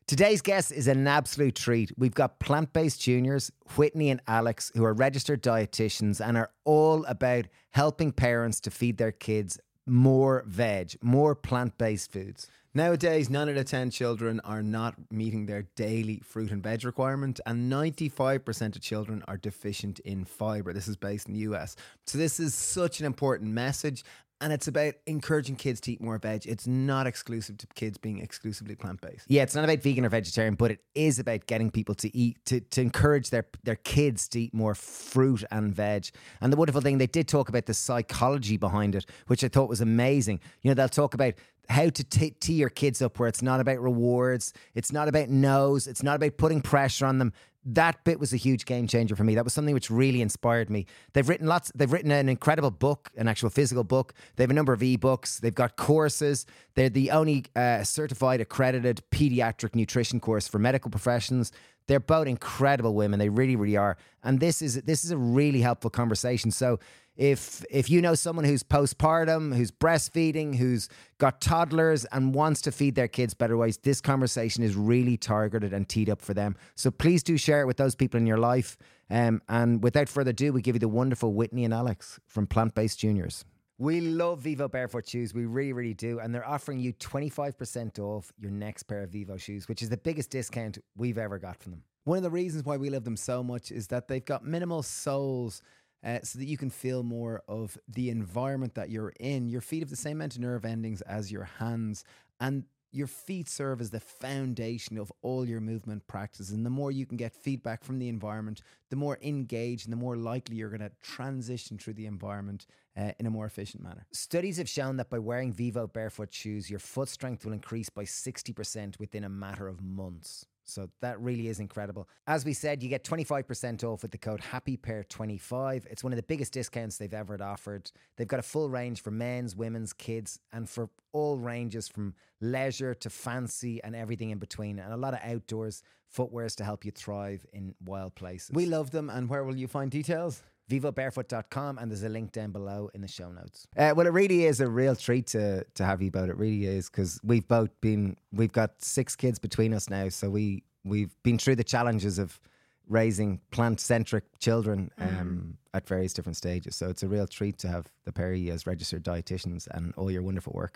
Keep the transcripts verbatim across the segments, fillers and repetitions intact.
Today's guest is an absolute treat. We've got plant-based juniors, Whitney and Alex, who are registered dietitians and are all about helping parents to feed their kids more veg, more plant-based foods. Nowadays, nine out of ten children are not meeting their daily fruit and veg requirement, and ninety-five percent of children are deficient in fibre. This is based in the U S. So this is such an important message, and it's about encouraging kids to eat more veg. It's not exclusive to kids being exclusively plant-based. Yeah, it's not about vegan or vegetarian, but it is about getting people to eat, to, to encourage their, their kids to eat more fruit and veg. And the wonderful thing, they did talk about the psychology behind it, which I thought was amazing. You know, they'll talk about how to t- tee your kids up where it's not about rewards, it's not about no's, it's not about putting pressure on them. That bit was a huge game changer for me. That was something which really inspired me. They've written lots, they've written an incredible book, an actual physical book. They have a number of ebooks. They've got courses. They're the only uh, certified accredited pediatric nutrition course for medical professions. They're both incredible women. They really, really are. And this is this is a really helpful conversation. So if if you know someone who's postpartum, who's breastfeeding, who's got toddlers and wants to feed their kids better ways, this conversation is really targeted and teed up for them. So please do share it with those people in your life. Um, and without further ado, we give you the wonderful Whitney and Alex from Plant-Based Juniors. We love Vivo Barefoot shoes. We really, really do. And they're offering you twenty-five percent off your next pair of Vivo shoes, which is the biggest discount we've ever got from them. One of the reasons why we love them so much is that they've got minimal soles, uh, so that you can feel more of the environment that you're in. Your feet have the same amount of nerve endings as your hands, and your feet serve as the foundation of all your movement practices. And the more you can get feedback from the environment, the more engaged and the more likely you're going to transition through the environment uh, in a more efficient manner. Studies have shown that by wearing Vivo Barefoot shoes, your foot strength will increase by sixty percent within a matter of months. So that really is incredible. As we said, you get twenty-five percent off with the code happy pair twenty-five. It's one of the biggest discounts they've ever offered. They've got a full range for men's, women's, kids, and for all ranges from leisure to fancy and everything in between. And a lot of outdoors footwears to help you thrive in wild places. We love them. And where will you find details? vivo barefoot dot com, and there's a link down below in the show notes. Uh, well, it really is a real treat to to have you both. It really is, because we've both been, we've got six kids between us now, so we, we've been through the challenges of raising plant-centric children um, mm. at various different stages. So it's a real treat to have the pair of you as registered dietitians and all your wonderful work.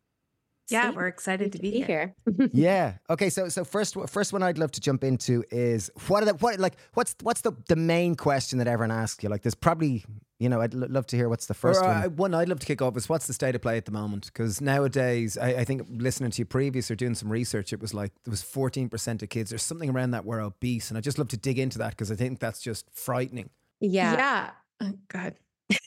Yeah, we're excited to be, to be here. here. Yeah. Okay. So, so first, first one I'd love to jump into is what are the what like what's what's the the main question that everyone asks you? Like, there's probably, you know, I'd l- love to hear what's the first or, one. Uh, one I'd love to kick off is what's the state of play at the moment? Because nowadays, I, I think listening to you previous or doing some research, it was like there was fourteen percent of kids or something around that were obese, and I just love to dig into that because I think that's just frightening. Yeah. Yeah. Oh, go ahead.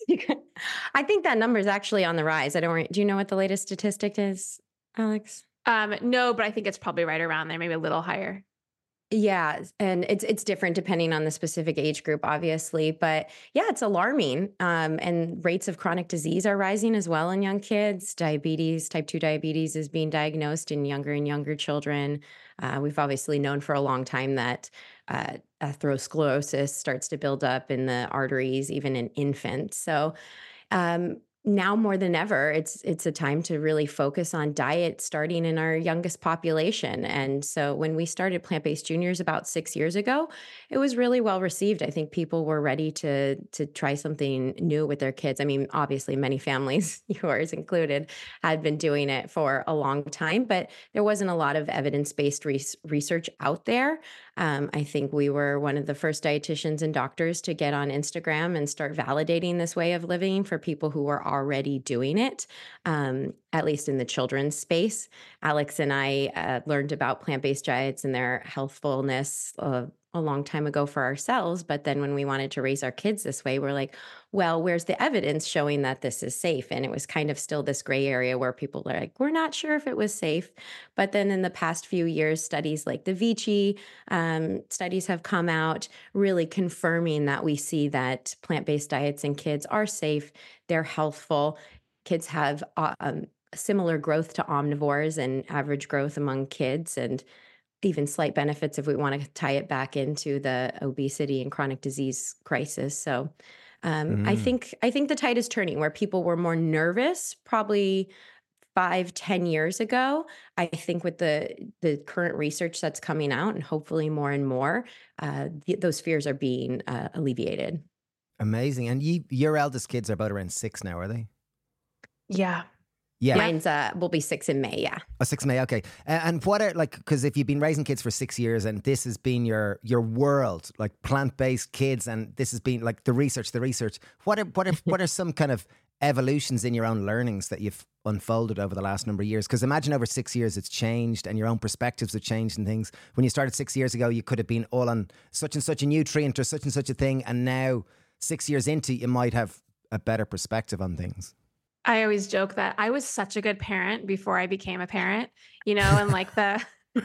I think that number is actually on the rise. I don't. Do you know what the latest statistic is, Alex? Um, no, but I think it's probably right around there, maybe a little higher. Yeah, and it's it's different depending on the specific age group, obviously. But yeah, it's alarming. Um, and rates of chronic disease are rising as well in young kids. Diabetes, type two diabetes is being diagnosed in younger and younger children. Uh, we've obviously known for a long time that uh, atherosclerosis starts to build up in the arteries, even in infants. So um, now more than ever, it's it's a time to really focus on diet starting in our youngest population. And so when we started Plant-Based Juniors about six years ago, it was really well received. I think people were ready to to try something new with their kids. I mean, obviously many families, yours included, had been doing it for a long time, but there wasn't a lot of evidence-based res- research out there. Um, I think we were one of the first dietitians and doctors to get on Instagram and start validating this way of living for people who were already doing it, um, at least in the children's space. Alex and I uh, learned about plant-based diets and their healthfulness uh, a long time ago for ourselves. But then when we wanted to raise our kids this way, we're like, well, where's the evidence showing that this is safe? And it was kind of still this gray area where people are like, we're not sure if it was safe. But then in the past few years, studies like the Vici um, studies have come out really confirming that we see that plant-based diets in kids are safe. They're healthful. Kids have uh, um, similar growth to omnivores and average growth among kids, and even slight benefits if we want to tie it back into the obesity and chronic disease crisis. So um, mm. I think I think the tide is turning where people were more nervous probably five, ten years ago. I think with the the current research that's coming out, and hopefully more and more, uh, th- those fears are being uh, alleviated. Amazing. And you, your eldest kids are about around six now, are they? Yeah. Yeah. Mine's uh, will be six in May. Yeah. Oh, six May. Okay. Uh, and what are like, because if you've been raising kids for six years and this has been your your world, like plant based kids, and this has been like the research, the research. What are what are what are some kind of evolutions in your own learnings that you've unfolded over the last number of years? Because imagine over six years it's changed, and your own perspectives have changed and things. When you started six years ago, you could have been all on such and such a nutrient or such and such a thing, and now six years into, you might have a better perspective on things. I always joke that I was such a good parent before I became a parent, you know, and like the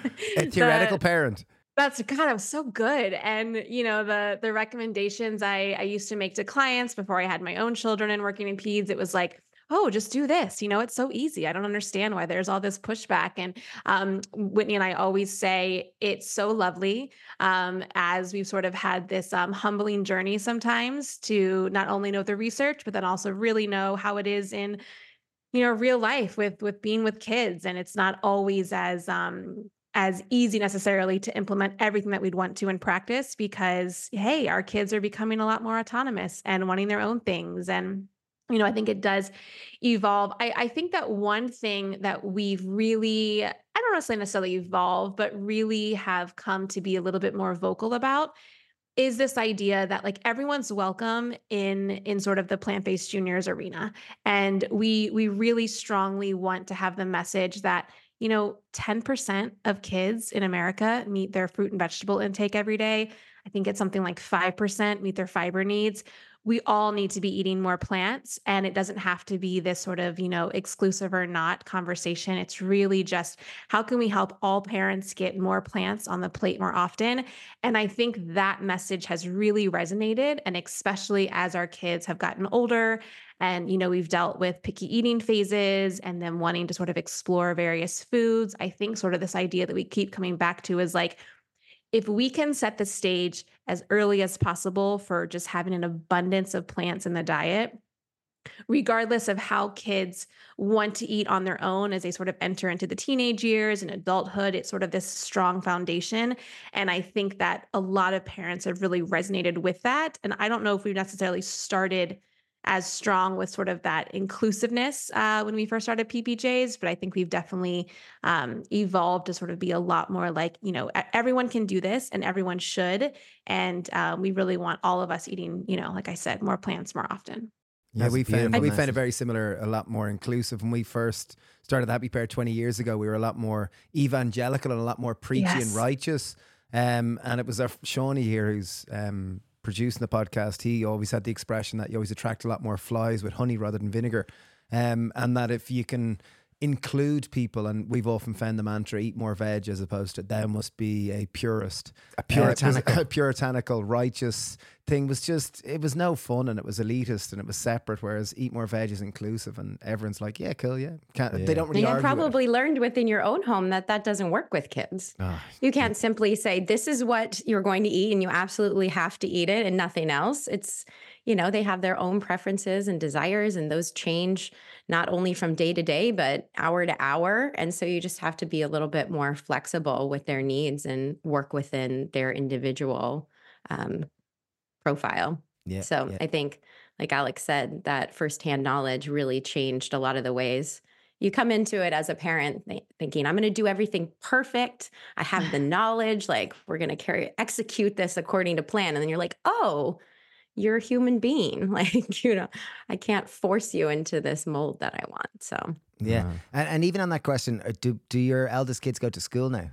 A theoretical the, parent. that's God, I was so good. And you know, the the recommendations I I used to make to clients before I had my own children and working in peds, it was like, oh, just do this. You know, it's so easy. I don't understand why there's all this pushback. And um, Whitney and I always say it's so lovely um, as we've sort of had this um, humbling journey sometimes to not only know the research, but then also really know how it is in, you know, real life with with being with kids. And it's not always as um, as easy necessarily to implement everything that we'd want to in practice because, hey, our kids are becoming a lot more autonomous and wanting their own things. And you know, I think it does evolve. I, I think that one thing that we've really, I don't necessarily necessarily evolve, but really have come to be a little bit more vocal about is this idea that like everyone's welcome in in sort of the plant-based juniors arena. And we we really strongly want to have the message that, you know, ten percent of kids in America meet their fruit and vegetable intake every day. I think it's something like five percent meet their fiber needs. We all need to be eating more plants, and it doesn't have to be this sort of, you know, exclusive or not conversation. It's really just how can we help all parents get more plants on the plate more often? And I think that message has really resonated, and especially as our kids have gotten older and, you know, we've dealt with picky eating phases and them wanting to sort of explore various foods. I think sort of this idea that we keep coming back to is like, if we can set the stage as early as possible for just having an abundance of plants in the diet, regardless of how kids want to eat on their own as they sort of enter into the teenage years and adulthood, it's sort of this strong foundation. And I think that a lot of parents have really resonated with that. And I don't know if we've necessarily started as strong with sort of that inclusiveness uh, when we first started P P Js, but I think we've definitely um, evolved to sort of be a lot more like, you know, everyone can do this and everyone should. And um, we really want all of us eating, you know, like I said, more plants more often. Yeah, That's we a found beautiful we found message. it very similar, a lot more inclusive. When we first started Happy Pear twenty years ago, we were a lot more evangelical and a lot more preachy Yes. and righteous. Um, and it was our Shawnee here who's um, producing the podcast. He always had the expression that you always attract a lot more flies with honey rather than vinegar. Um, and that if you can include people, and we've often found the mantra, eat more veg as opposed to thou must be a purist. A puritanical. Uh, a puritanical, righteous thing was just, it was no fun and it was elitist and it was separate, whereas eat more veg is inclusive and everyone's like, yeah, cool, yeah. Can't, Yeah. They don't really And you argue it. probably learned within your own home that that doesn't work with kids. Oh, You can't simply say, this is what you're going to eat and you absolutely have to eat it and nothing else. It's, you know, they have their own preferences and desires, and those change not only from day to day, but hour to hour. And so you just have to be a little bit more flexible with their needs and work within their individual um, profile. yeah. So yeah. I think, like Alex said, that firsthand knowledge really changed a lot of the ways you come into it as a parent, th- thinking, I'm going to do everything perfect. I have the knowledge, like we're going to carry, execute this according to plan. And then you're like, oh, you're a human being. Like, you know, I can't force you into this mold that I want. So, Yeah. Wow. And, and even on that question, uh, do do your eldest kids go to school now?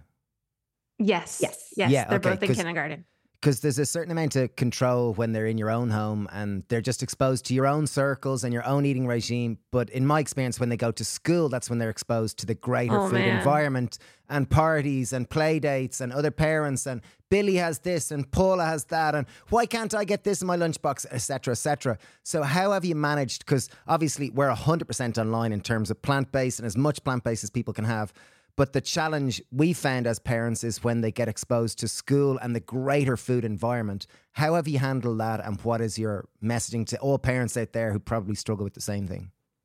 Yes. Yes. Yes. Yeah, They're okay, both in 'cause- kindergarten. Because there's a certain amount of control when they're in your own home and they're just exposed to your own circles and your own eating regime. But in my experience, when they go to school, that's when they're exposed to the greater Oh, food man. environment and parties and play dates and other parents, and Billy has this and Paula has that, and why can't I get this in my lunchbox, et cetera, et cetera. So how have you managed? Because obviously we're one hundred percent online in terms of plant-based and as much plant-based as people can have. But the challenge we found as parents is when they get exposed to school and the greater food environment. How have you handled that, and what is your messaging to all parents out there who probably struggle with the same thing?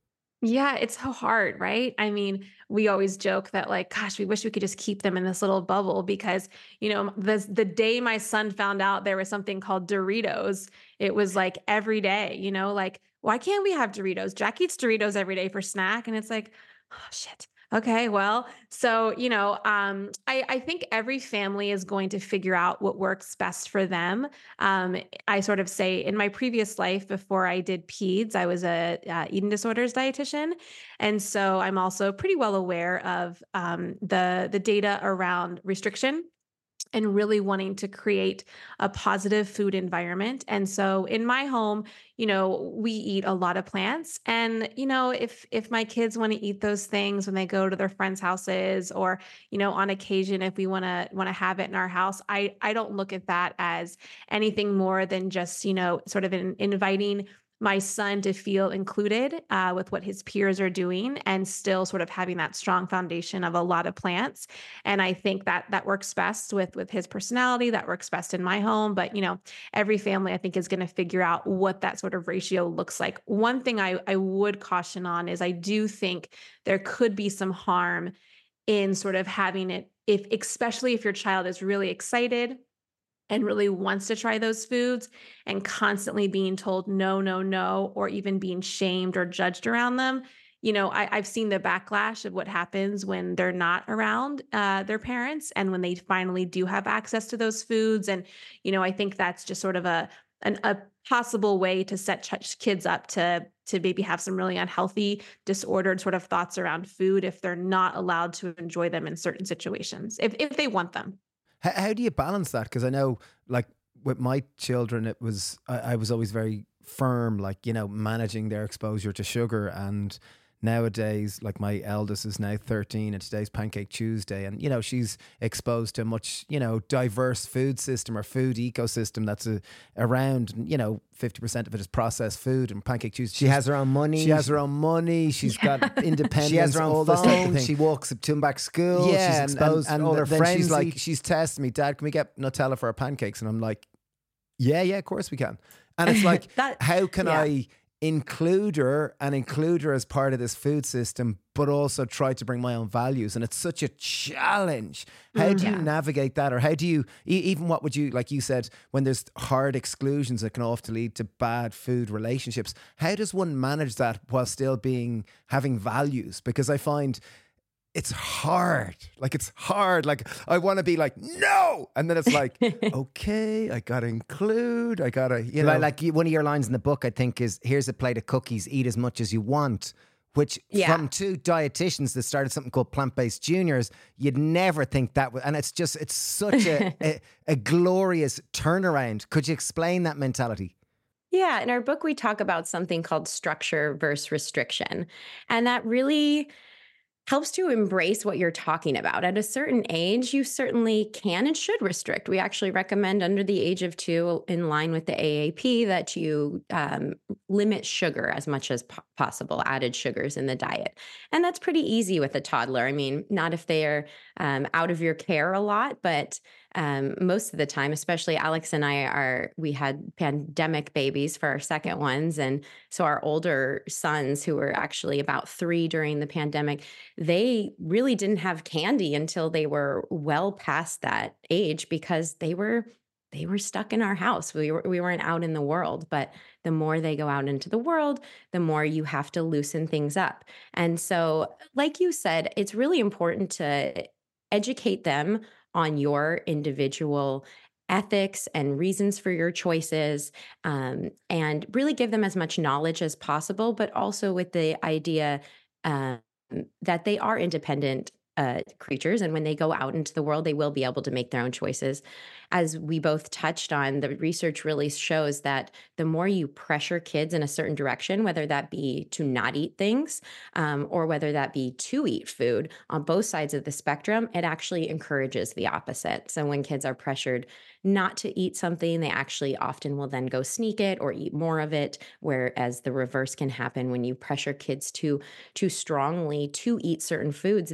Yeah, it's so hard, right? I mean, we always joke that like, gosh, we wish we could just keep them in this little bubble because, you know, the the day my son found out there was something called Doritos, it was like every day, you know, like, why can't we have Doritos? Jack eats Doritos every day for snack. And it's like, oh shit. Okay, well, so you know, um, I, I think every family is going to figure out what works best for them. Um, I sort of say in my previous life before I did peds, I was a uh, eating disorders dietitian, and so I'm also pretty well aware of um, the the data around restriction and really wanting to create a positive food environment. And so in my home, you know, we eat a lot of plants. And, you know, if if my kids want to eat those things when they go to their friends' houses or, you know, on occasion if we want to want to have it in our house, I I don't look at that as anything more than just, you know, sort of an inviting my son to feel included uh, with what his peers are doing and still sort of having that strong foundation of a lot of plants. And I think that that works best with with his personality. That works best in my home. But you know, every family I think is going to figure out what that sort of ratio looks like. One thing I I would caution on is I do think there could be some harm in sort of having it if especially if your child is really excited and really wants to try those foods and constantly being told no, no, no, or even being shamed or judged around them. You know, I, I've seen the backlash of what happens when they're not around uh, their parents and when they finally do have access to those foods. And, you know, I think that's just sort of a an, a possible way to set ch- kids up to to maybe have some really unhealthy, disordered sort of thoughts around food if they're not allowed to enjoy them in certain situations, if if they want them. How, how do you balance that? Because I know, like with my children, it was I, I was always very firm, like you know, managing their exposure to sugar. And nowadays, like my eldest is now thirteen, and today's Pancake Tuesday, and you know, she's exposed to a much you know diverse food system or food ecosystem that's a, around. You know, fifty percent of it is processed food, and Pancake Tuesday. She has her own money. She has her own money. She's got independence. She has her all own this type of phone. thing. She walks up to and back school. Yeah, she's and- exposed and, to all her and then friends. she's like, eat- she's testing me, Dad, can we get Nutella for our pancakes? And I'm like, yeah, yeah, of course we can. And it's like, That- how can yeah. I include her and include her as part of this food system, but also try to bring my own values? And it's such a challenge. How do you Yeah. navigate that? Or how do you, e- even what would you, like you said, when there's hard exclusions that can often lead to bad food relationships, how does one manage that while still being, having values? Because I find it's hard. Like it's hard. Like I want to be like, no. And then it's like, okay, I got to include, I got to, you know. like, like you- one of your lines in the book, I think, is here's a plate of cookies, eat as much as you want. Which Yeah. from two dietitians that started something called Plant Based Juniors, you'd never think that would. And it's just, it's such a, a, a glorious turnaround. Could you explain that mentality? Yeah, in our book, we talk about something called structure versus restriction. And that really helps to embrace what you're talking about. At a certain age, you certainly can and should restrict. We actually recommend under the age of two, in line with the A A P, that you um, limit sugar as much as po- possible, added sugars in the diet. And that's pretty easy with a toddler. I mean, not if they're um, out of your care a lot, but um, most of the time, especially Alex and I are, we had pandemic babies for our second ones. And so our older sons, who were actually about three during the pandemic, they really didn't have candy until they were well past that age because they were they were stuck in our house. We were, we weren't out in the world, but the more they go out into the world, the more you have to loosen things up. And so, like you said, it's really important to educate them on your individual ethics and reasons for your choices, um, and really give them as much knowledge as possible, but also with the idea um, that they are independent uh, creatures. And when they go out into the world, they will be able to make their own choices. As we both touched on, the research really shows that the more you pressure kids in a certain direction, whether that be to not eat things um, or whether that be to eat food on both sides of the spectrum, it actually encourages the opposite. So when kids are pressured not to eat something, they actually often will then go sneak it or eat more of it. Whereas the reverse can happen when you pressure kids too too strongly to eat certain foods, they can develop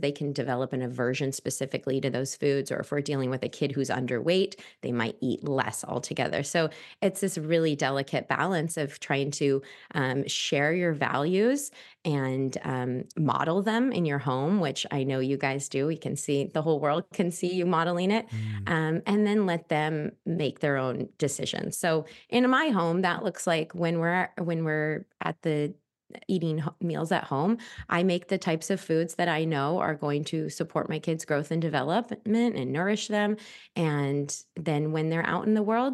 develop an aversion specifically to those foods, or if we're dealing with a kid who's underweight, they might eat less altogether. So it's this really delicate balance of trying to um, share your values and um, model them in your home, which I know you guys do. We can see, the whole world can see you modeling it, Mm. um, and then let them make their own decisions. So in my home, that looks like when we're when we're at the eating ho- meals at home, I make the types of foods that I know are going to support my kids' growth and development and nourish them. And then when they're out in the world,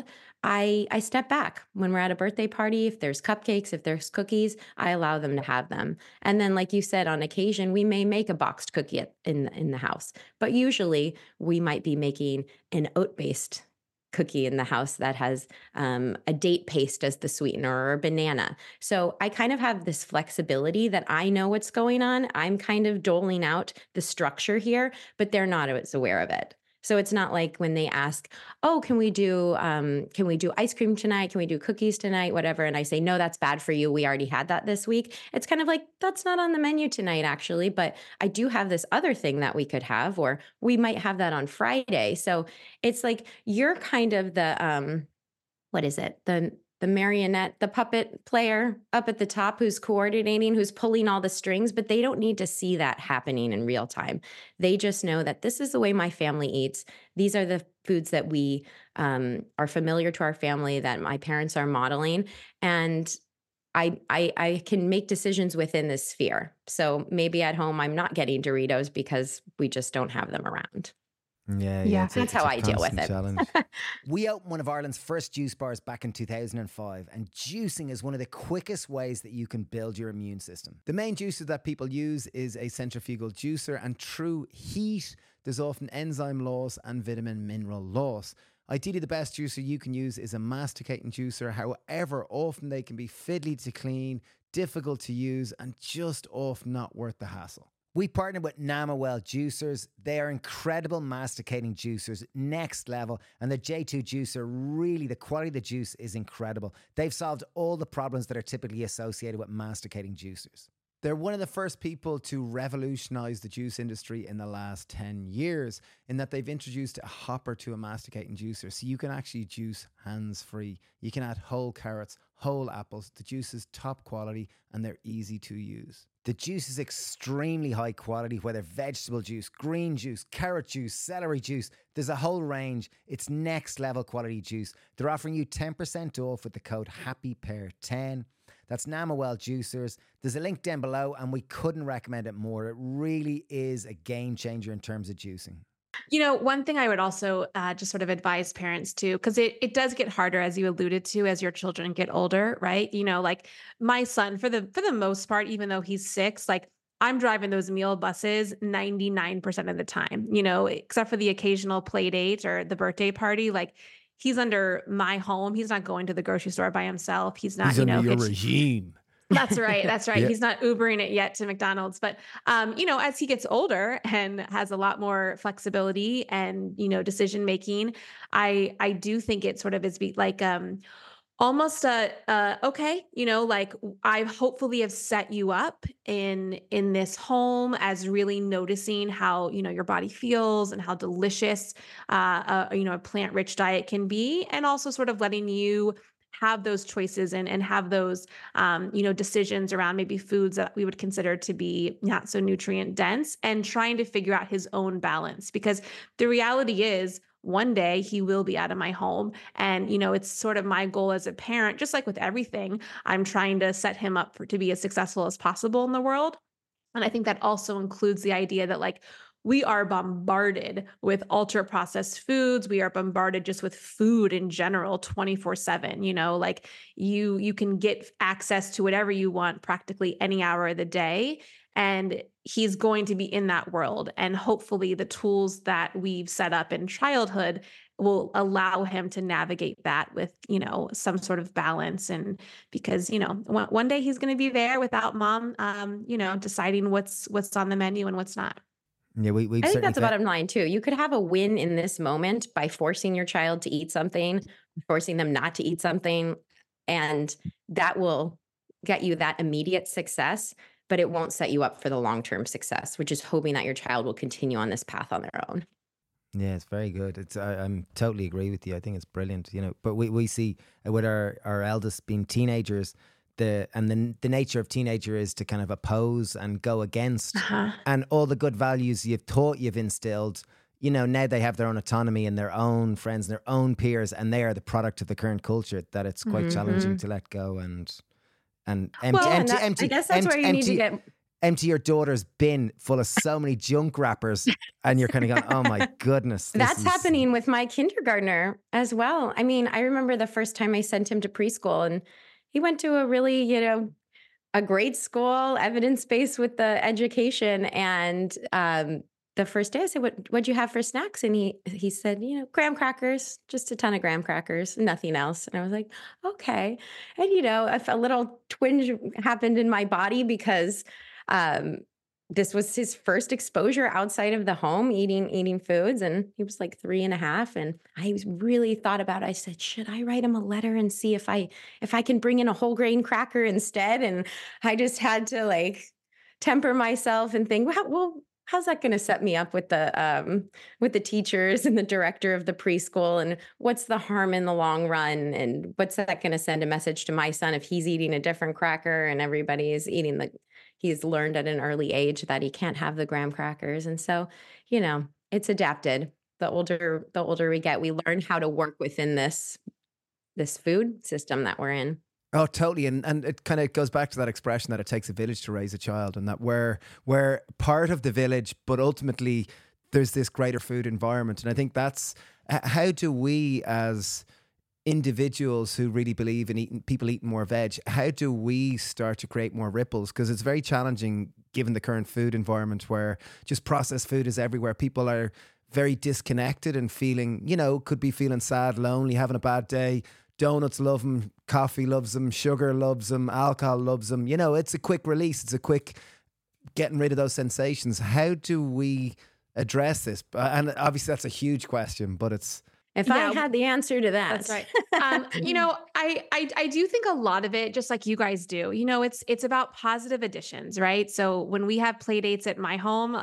I I step back. When we're at a birthday party, if there's cupcakes, if there's cookies, I allow them to have them. And then, like you said, on occasion, we may make a boxed cookie at, in in the house, but usually we might be making an oat-based cookie in the house that has um, a date paste as the sweetener or a banana. So I kind of have this flexibility that I know what's going on. I'm kind of doling out the structure here, but they're not as aware of it. So it's not like when they ask, "Oh, can we do um, can we do ice cream tonight? Can we do cookies tonight? Whatever." And I say, "No, that's bad for you. We already had that this week." It's kind of like, "That's not on the menu tonight, actually, but I do have this other thing that we could have, or we might have that on Friday." So it's like you're kind of the um, what is it? The the marionette, the puppet player up at the top who's coordinating, who's pulling all the strings, but they don't need to see that happening in real time. They just know that this is the way my family eats. These are the foods that we um, are familiar to our family, that my parents are modeling. And I, I I can make decisions within this sphere. So maybe at home I'm not getting Doritos because we just don't have them around. Yeah, yeah. Yeah. It's a, That's it's how a I deal with constant it. challenge. We opened one of Ireland's first juice bars back in two thousand five, and juicing is one of the quickest ways that you can build your immune system. The main juicer that people use is a centrifugal juicer, and through heat, there's often enzyme loss and vitamin mineral loss. Ideally, the best juicer you can use is a masticating juicer. However, often they can be fiddly to clean, difficult to use, and just often not worth the hassle. We partnered with Namawell Juicers. They are incredible masticating juicers, next level. And the J two juicer, really, the quality of the juice is incredible. They've solved all the problems that are typically associated with masticating juicers. They're one of the first people to revolutionize the juice industry in the last ten years, in that they've introduced a hopper to a masticating juicer. So you can actually juice hands-free. You can add whole carrots, whole apples. The juice is top quality and they're easy to use. The juice is extremely high quality, whether vegetable juice, green juice, carrot juice, celery juice. There's a whole range. It's next level quality juice. They're offering you ten percent off with the code happy pair ten. That's Namawell Juicers. There's a link down below, and we couldn't recommend it more. It really is a game changer in terms of juicing. You know, one thing I would also uh, just sort of advise parents to, because it, it does get harder, as you alluded to, as your children get older, right? You know, like my son, for the for the most part, even though he's six, like I'm driving those meal buses ninety-nine percent of the time, you know, except for the occasional play date or the birthday party. Like he's under my home. He's not going to the grocery store by himself. He's not, He's you under know, your hitch- regime. That's right. That's right. Yeah. He's not Ubering it yet to McDonald's, but um, you know, as he gets older and has a lot more flexibility and, you know, decision making, I I do think it sort of is be like um almost a uh okay, you know, like I hopefully have set you up in in this home as really noticing how, you know, your body feels and how delicious uh, uh you know, a plant-rich diet can be, and also sort of letting you have those choices and and have those um, you know, decisions around maybe foods that we would consider to be not so nutrient dense, and trying to figure out his own balance. Because the reality is one day he will be out of my home. And, you know, it's sort of my goal as a parent, just like with everything, I'm trying to set him up for to be as successful as possible in the world. And I think that also includes the idea that like we are bombarded with ultra processed foods. We are bombarded just with food in general twenty-four seven, you know, like you you can get access to whatever you want practically any hour of the day. And he's going to be in that world. And hopefully the tools that we've set up in childhood will allow him to navigate that with, you know, some sort of balance. And because, you know, one, one day he's going to be there without mom, um, you know, deciding what's what's on the menu and what's not. Yeah, we, we've I think certainly that's the found- bottom line too. You could have a win in this moment by forcing your child to eat something, forcing them not to eat something, and that will get you that immediate success. but it won't set you up for the long-term success, which is hoping that your child will continue on this path on their own. Yeah, it's very good. It's I, I'm totally agree with you. I think it's brilliant. You know, but we, we see uh, with our, our eldest being teenagers, the and the the nature of teenager is to kind of oppose and go against, Uh-huh. and all the good values you've taught, you've instilled. You know, now they have their own autonomy and their own friends and their own peers, and they are the product of the current culture. That it's quite challenging to let go and and empty, Well, and empty, that- empty. I guess that's empty, where you need to empty- get. empty your daughter's bin full of so many junk wrappers, and you're kind of going, "Oh my goodness!" this That's is- happening with my kindergartner as well. I mean, I remember the first time I sent him to preschool, and he went to a really, you know, a great school, evidence-based with the education. And um, the first day I said, what, what'd you have for snacks? And he, he said, you know, graham crackers, just a ton of graham crackers, nothing else. And I was like, okay. And, you know, if a little twinge happened in my body because um, this was his first exposure outside of the home, eating, eating foods. And he was like three and a half. And I really thought about it. I said, should I write him a letter and see if I, if I can bring in a whole grain cracker instead? And I just had to like temper myself and think, well, well how's that going to set me up with the, um, with the teachers and the director of the preschool? And what's the harm in the long run? And what's that going to send a message to my son if he's eating a different cracker and everybody is eating the, he's learned at an early age that he can't have the graham crackers. And so, you know, it's adapted. The older, the older we get, we learn how to work within this, this food system that we're in. Oh, totally. And and it kind of goes back to that expression that it takes a village to raise a child, and that we're, we're part of the village, but ultimately there's this greater food environment. And I think that's, h- how do we as individuals who really believe in eating, people eating more veg, how do we start to create more ripples? Because it's very challenging given the current food environment where just processed food is everywhere. People are very disconnected and feeling, you know, could be feeling sad, lonely, having a bad day. Donuts love them, coffee loves them, sugar loves them, alcohol loves them. You know, it's a quick release. It's a quick getting rid of those sensations. How do we address this? Uh, And obviously that's a huge question, but it's, If I Yeah, had the answer to that. That's right. Um, you know, I, I I do think a lot of it, just like you guys do, you know, it's it's about positive additions, right? So when we have play dates at my home,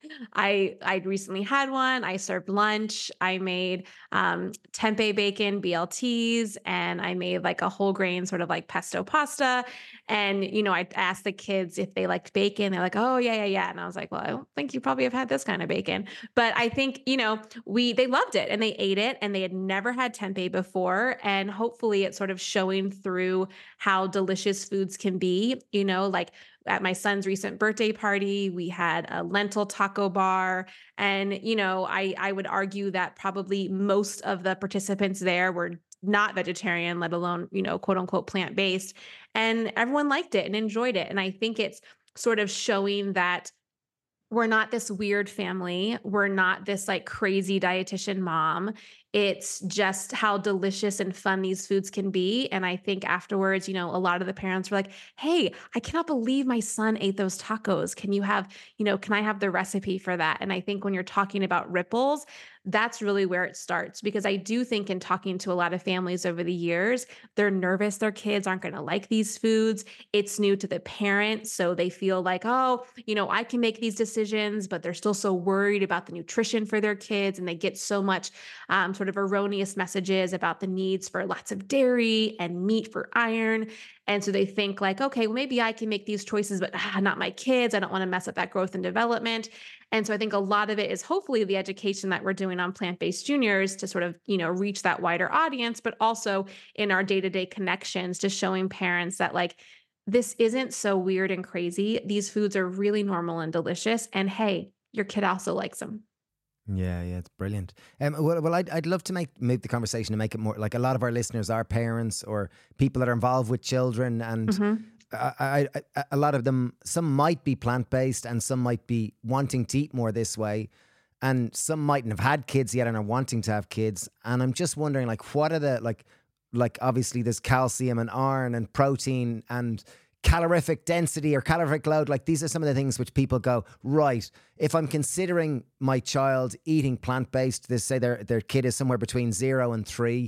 I I recently had one. I served lunch. I made um, tempeh bacon B L Ts, and I made like a whole grain sort of like pesto pasta. And you know, I asked the kids if they liked bacon. They're like, "Oh yeah, yeah, yeah." And I was like, "Well, I don't think you probably have had this kind of bacon." But I think you know, we they loved it and they ate it, and they had never had tempeh before. And hopefully, it's sort of showing through how delicious foods can be. You know, like at my son's recent birthday party, we had a lentil taco bar. And, you know, I, I would argue that probably most of the participants there were not vegetarian, let alone, you know, quote unquote plant-based. And everyone liked it and enjoyed it. And I think it's sort of showing that we're not this weird family. We're not this like crazy dietitian mom. It's just how delicious and fun these foods can be. And I think afterwards, you know, a lot of the parents were like, "Hey, I cannot believe my son ate those tacos. Can you have, you know, can I have the recipe for that?" And I think when you're talking about ripples, that's really where it starts. Because I do think in talking to a lot of families over the years, they're nervous their kids aren't going to like these foods. It's new to the parents. So they feel like, oh, you know, I can make these decisions, but they're still so worried about the nutrition for their kids. And they get so much um, sort of erroneous messages about the needs for lots of dairy and meat for iron. And so they think like, okay, well, maybe I can make these choices, but ah, not my kids. I don't want to mess up that growth and development. And so I think a lot of it is hopefully the education that we're doing on plant-based juniors to sort of, you know, reach that wider audience, but also in our day-to-day connections to showing parents that like, this isn't so weird and crazy. These foods are really normal and delicious. And hey, your kid also likes them. Yeah, yeah, it's brilliant. Um, well, well, I'd I'd love to make move the conversation and make it more like a lot of our listeners are parents or people that are involved with children, and Mhm. I, I, I, a lot of them, some might be plant based, and some might be wanting to eat more this way, and some mightn't have had kids yet and are wanting to have kids. And I'm just wondering, like, what are the like, like obviously there's calcium and iron and protein and calorific density or calorific load. Like these are some of the things which people go, right, if I'm considering my child eating plant-based, they say their their kid is somewhere between zero and three.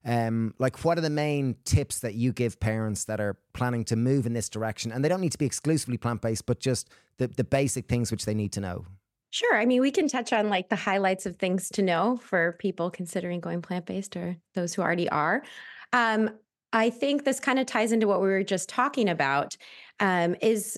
Um, like, what are the main tips that you give parents that are planning to move in this direction? And they don't need to be exclusively plant-based, but just the, the basic things which they need to know. Sure. I mean, we can touch on like the highlights of things to know for people considering going plant-based or those who already are. Um, I think this kind of ties into what we were just talking about, um, is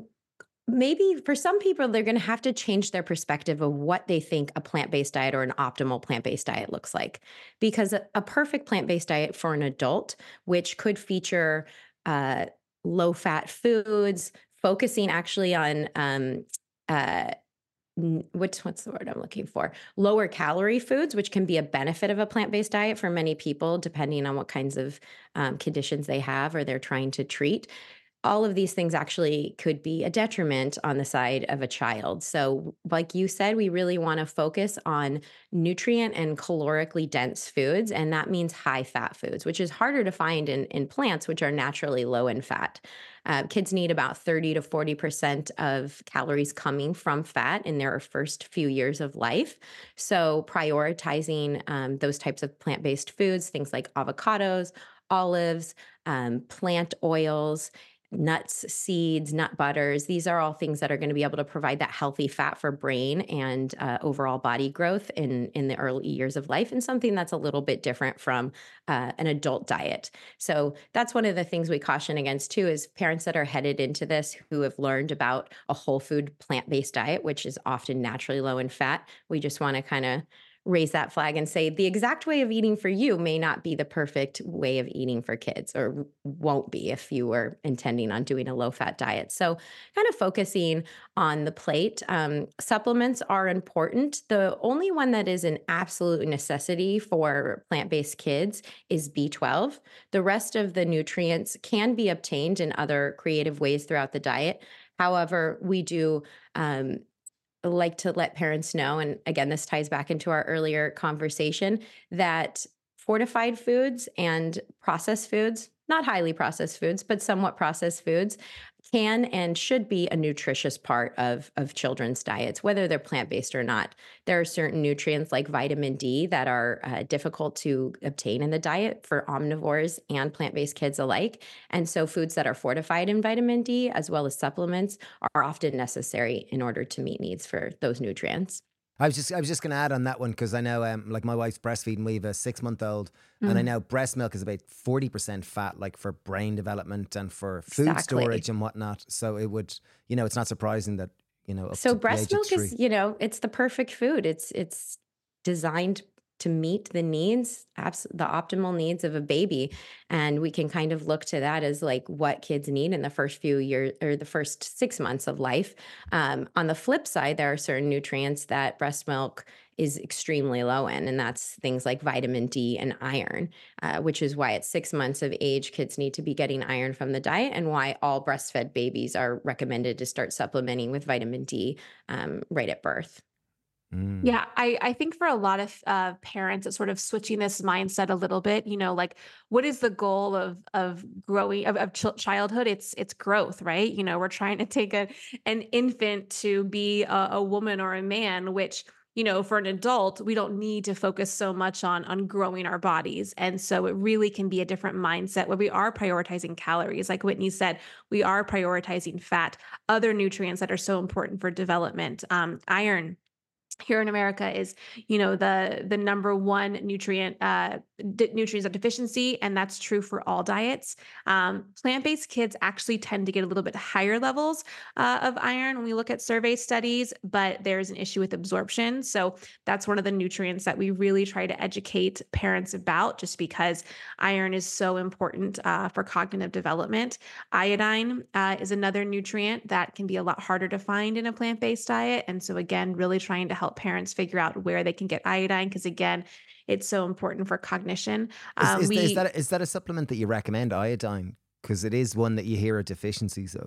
maybe for some people, they're going to have to change their perspective of what they think a plant-based diet or an optimal plant-based diet looks like. Because a, a perfect plant-based diet for an adult, which could feature uh, low-fat foods, focusing actually on um, uh, what's what's the word I'm looking for? Lower calorie foods, which can be a benefit of a plant-based diet for many people, depending on what kinds of um, conditions they have or they're trying to treat. All of these things actually could be a detriment on the side of a child. So, like you said, we really want to focus on nutrient and calorically dense foods. And that means high fat foods, which is harder to find in, in plants, which are naturally low in fat. Uh, kids need about thirty to forty percent of calories coming from fat in their first few years of life. So, prioritizing um, those types of plant based foods, things like avocados, olives, um, plant oils, nuts, seeds, nut butters. These are all things that are going to be able to provide that healthy fat for brain and uh, overall body growth in, in the early years of life, and something that's a little bit different from uh, an adult diet. So that's one of the things we caution against too, is parents that are headed into this who have learned about a whole food plant-based diet, which is often naturally low in fat. We just want to kind of raise that flag and say the exact way of eating for you may not be the perfect way of eating for kids, or won't be if you were intending on doing a low-fat diet. So kind of focusing on the plate. Um, supplements are important. The only one that is an absolute necessity for plant-based kids is B twelve. The rest of the nutrients can be obtained in other creative ways throughout the diet. However, we do um, like to let parents know, and again, this ties back into our earlier conversation, that fortified foods and processed foods, not highly processed foods, but somewhat processed foods, can and should be a nutritious part of, of children's diets, whether they're plant-based or not. There are certain nutrients like vitamin D that are uh, difficult to obtain in the diet for omnivores and plant-based kids alike. And so foods that are fortified in vitamin D, as well as supplements, are often necessary in order to meet needs for those nutrients. I was just I was just going to add on that one, because I know um, like my wife's breastfeeding. We have a six month old, mm. and I know breast milk is about forty percent fat, like for brain development and for food Exactly. storage and whatnot. So it would, you know, it's not surprising that, you know, up So to breast the age milk of three. is, you know, it's the perfect food. It's it's designed to meet the needs, abs- the optimal needs of a baby. And we can kind of look to that as like what kids need in the first few years or the first six months of life. Um, on the flip side, there are certain nutrients that breast milk is extremely low in, and that's things like vitamin D and iron, uh, which is why at six months of age, kids need to be getting iron from the diet, and why all breastfed babies are recommended to start supplementing with vitamin D um, right at birth. Mm. Yeah, I, I think for a lot of uh, parents, it's sort of switching this mindset a little bit. You know, like what is the goal of of growing of, of ch- childhood? It's it's growth, right? You know, we're trying to take a an infant to be a, a woman or a man, which, you know, for an adult, we don't need to focus so much on on growing our bodies. And so it really can be a different mindset where we are prioritizing calories. Like Whitney said, we are prioritizing fat, other nutrients that are so important for development, um, iron. Here in America is, you know, the the number one nutrient uh, d- nutrients of deficiency, and that's true for all diets. Um, plant-based kids actually tend to get a little bit higher levels uh, of iron when we look at survey studies, but there's an issue with absorption. So that's one of the nutrients that we really try to educate parents about, just because iron is so important uh, for cognitive development. Iodine uh, is another nutrient that can be a lot harder to find in a plant-based diet, and so again, really trying to help help parents figure out where they can get iodine, because again, it's so important for cognition. Is, Um, is, we, is that is that a supplement that you recommend, iodine? Because it is one that you hear of deficiencies of.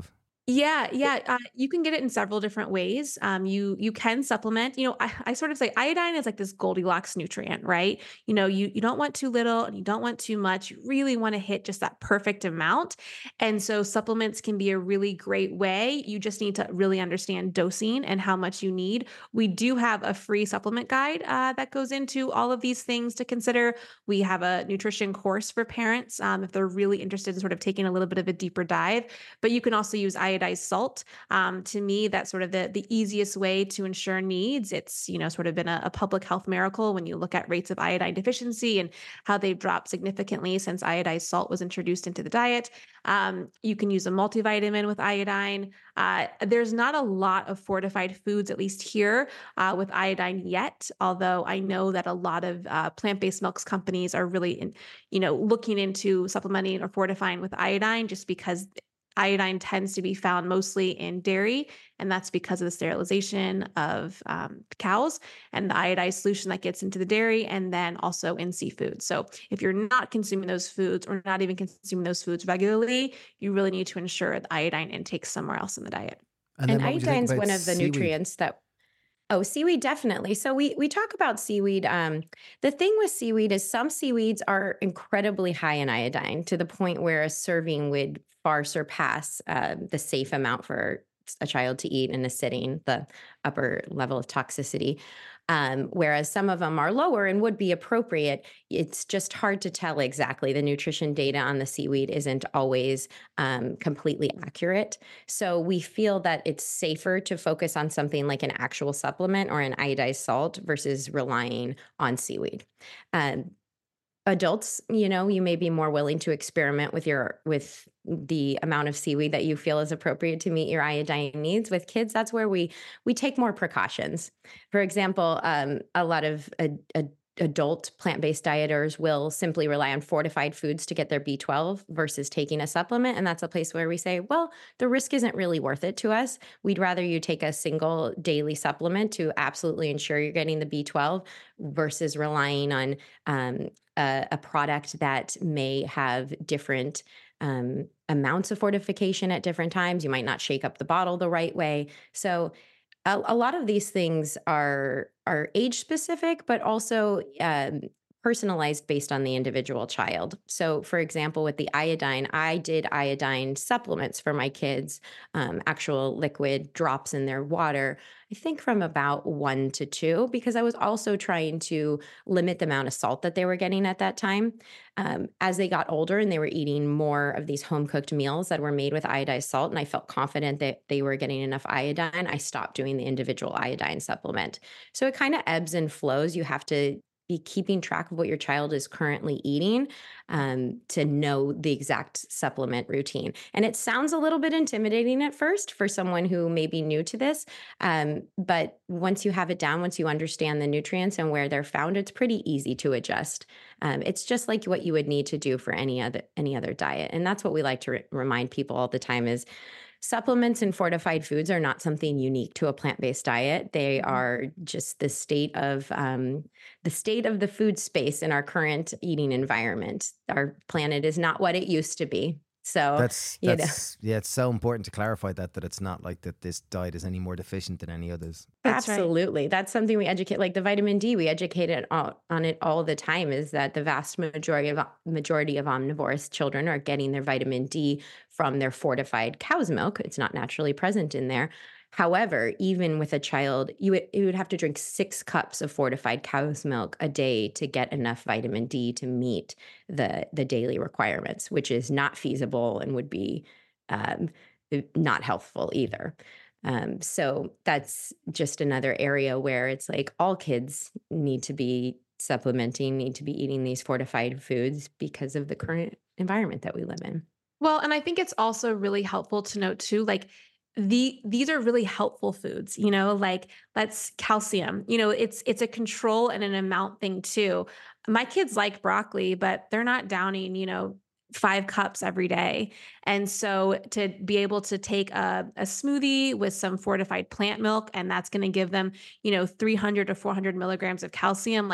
Yeah, yeah. Uh, you can get it in several different ways. Um, you you can supplement. You know, I, I sort of say iodine is like this Goldilocks nutrient, right? You know, you you don't want too little and you don't want too much. You really want to hit just that perfect amount. And so supplements can be a really great way. You just need to really understand dosing and how much you need. We do have a free supplement guide uh, that goes into all of these things to consider. We have a nutrition course for parents um, if they're really interested in sort of taking a little bit of a deeper dive, but you can also use iodized salt. Um, to me, that's sort of the the easiest way to ensure needs. It's, you know, sort of been a, a public health miracle when you look at rates of iodine deficiency and how they've dropped significantly since iodized salt was introduced into the diet. Um, you can use a multivitamin with iodine. Uh, there's not a lot of fortified foods, at least here, uh, with iodine yet. Although I know that a lot of uh, plant-based milks companies are really, in, you know, looking into supplementing or fortifying with iodine, just because iodine tends to be found mostly in dairy, and that's because of the sterilization of um, cows and the iodized solution that gets into the dairy, and then also in seafood. So if you're not consuming those foods or not even consuming those foods regularly, you really need to ensure the iodine intake somewhere else in the diet. And And then what would you think iodine's about one of the seaweed? nutrients that Oh, seaweed definitely. So we we talk about seaweed. Um, the thing with seaweed is some seaweeds are incredibly high in iodine to the point where a serving would far surpass uh, the safe amount for a child to eat in a sitting, the upper level of toxicity. Um, whereas some of them are lower and would be appropriate. It's just hard to tell exactly. The nutrition data on the seaweed isn't always um, completely accurate. So we feel that it's safer to focus on something like an actual supplement or an iodized salt versus relying on seaweed. Um, Adults, you know, you may be more willing to experiment with your with the amount of seaweed that you feel is appropriate to meet your iodine needs. With kids, that's where we we take more precautions. For example, um, a lot of a, a adult plant-based dieters will simply rely on fortified foods to get their B twelve versus taking a supplement. And that's a place where we say, well, the risk isn't really worth it to us. We'd rather you take a single daily supplement to absolutely ensure you're getting the B twelve versus relying on um, a, a product that may have different um, amounts of fortification at different times. You might not shake up the bottle the right way. So a, a lot of these things are are age specific, but also um, personalized based on the individual child. So, for example, with the iodine, I did iodine supplements for my kids, um, actual liquid drops in their water. I think from about one to two, because I was also trying to limit the amount of salt that they were getting at that time. Um, as they got older and they were eating more of these home cooked meals that were made with iodized salt, and I felt confident that they were getting enough iodine, I stopped doing the individual iodine supplement. So it kind of ebbs and flows. You have to be keeping track of what your child is currently eating um, to know the exact supplement routine. And it sounds a little bit intimidating at first for someone who may be new to this. Um, but once you have it down, once you understand the nutrients and where they're found, it's pretty easy to adjust. Um, it's just like what you would need to do for any other any other diet. And that's what we like to re- remind people all the time is supplements and fortified foods are not something unique to a plant-based diet. They Mhm. are just the state of um, the state of the food space in our current eating environment. Our planet is not what it used to be. So, That's you know, that's yeah, it's so important to clarify that that it's not like that this diet is any more deficient than any others. That's right. absolutely. That's something we educate, like the vitamin D, we educate it all, on it all the time. Is that the vast majority of majority of omnivorous children are getting their vitamin D from their fortified cow's milk. It's not naturally present in there. However, even with a child, you would, you would have to drink six cups of fortified cow's milk a day to get enough vitamin D to meet the the daily requirements, which is not feasible and would be um, not healthful either. Um, so that's just another area where it's like all kids need to be supplementing, need to be eating these fortified foods because of the current environment that we live in. Well, and I think it's also really helpful to note too, like the these are really helpful foods, you know, like that's calcium. You know, it's it's a control and an amount thing too. My kids like broccoli, but they're not downing, you know, five cups every day. And so to be able to take a, a smoothie with some fortified plant milk, and that's going to give them, you know, three hundred to four hundred milligrams of calcium, like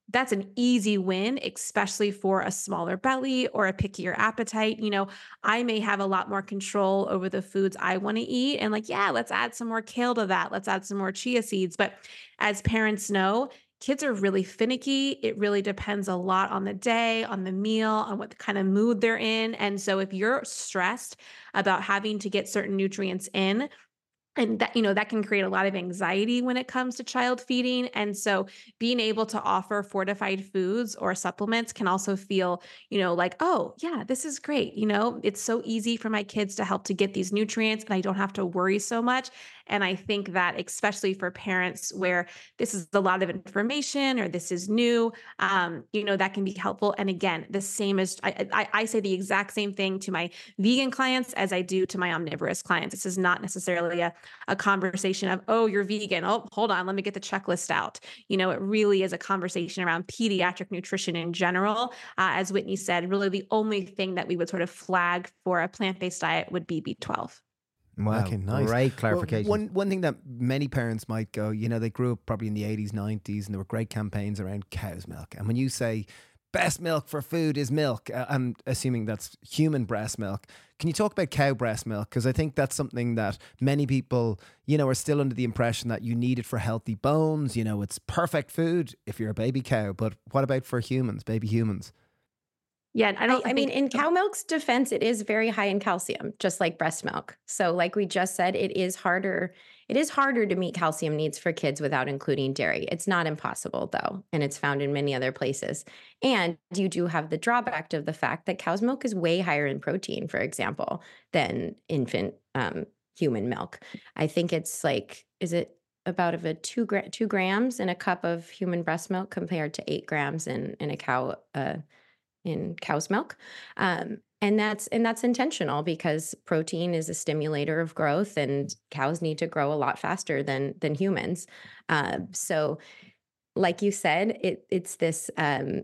that's an easy win, especially for a smaller belly or a pickier appetite. You know, I may have a lot more control over the foods I want to eat. And like, yeah, let's add some more kale to that. Let's add some more chia seeds. But as parents know, kids are really finicky. It really depends a lot on the day, on the meal, on what kind of mood they're in. And so if you're stressed about having to get certain nutrients in, and that, you know, that can create a lot of anxiety when it comes to child feeding. And so being able to offer fortified foods or supplements can also feel, you know, like, oh, yeah, this is great. You know, it's so easy for my kids to help to get these nutrients and I don't have to worry so much. And I think that especially for parents where this is a lot of information or this is new, um, you know, that can be helpful. And again, the same as I, I, I say the exact same thing to my vegan clients as I do to my omnivorous clients. This is not necessarily a a conversation of, oh, you're vegan. Oh, hold on, let me get the checklist out. You know, it really is a conversation around pediatric nutrition in general. Uh, as Whitney said, really the only thing that we would sort of flag for a plant-based diet would be B twelve. Wow, Okay, nice. great Well, clarification. one one thing that many parents might go, you know, they grew up probably in the eighties, nineties, and there were great campaigns around cow's milk. And when you say best milk for food is milk, uh, I'm assuming that's human breast milk. Can you talk about cow breast milk? Because I think that's something that many people, you know, are still under the impression that you need it for healthy bones. You know, it's perfect food if you're a baby cow. But what about for humans, baby humans? Yeah, I I, don't I mean, think in cow milk's defense, it is very high in calcium, just like breast milk. So, like we just said, it is harder. It is harder to meet calcium needs for kids without including dairy. It's not impossible, though, and it's found in many other places. And you do have the drawback of the fact that cow's milk is way higher in protein, for example, than infant um, human milk. I think it's like, is it about of a two gra- two grams in a cup of human breast milk compared to eight grams in in a cow. Uh, in cow's milk. Um, and that's and that's intentional because protein is a stimulator of growth and cows need to grow a lot faster than than humans. Um, so like you said, it it's this um,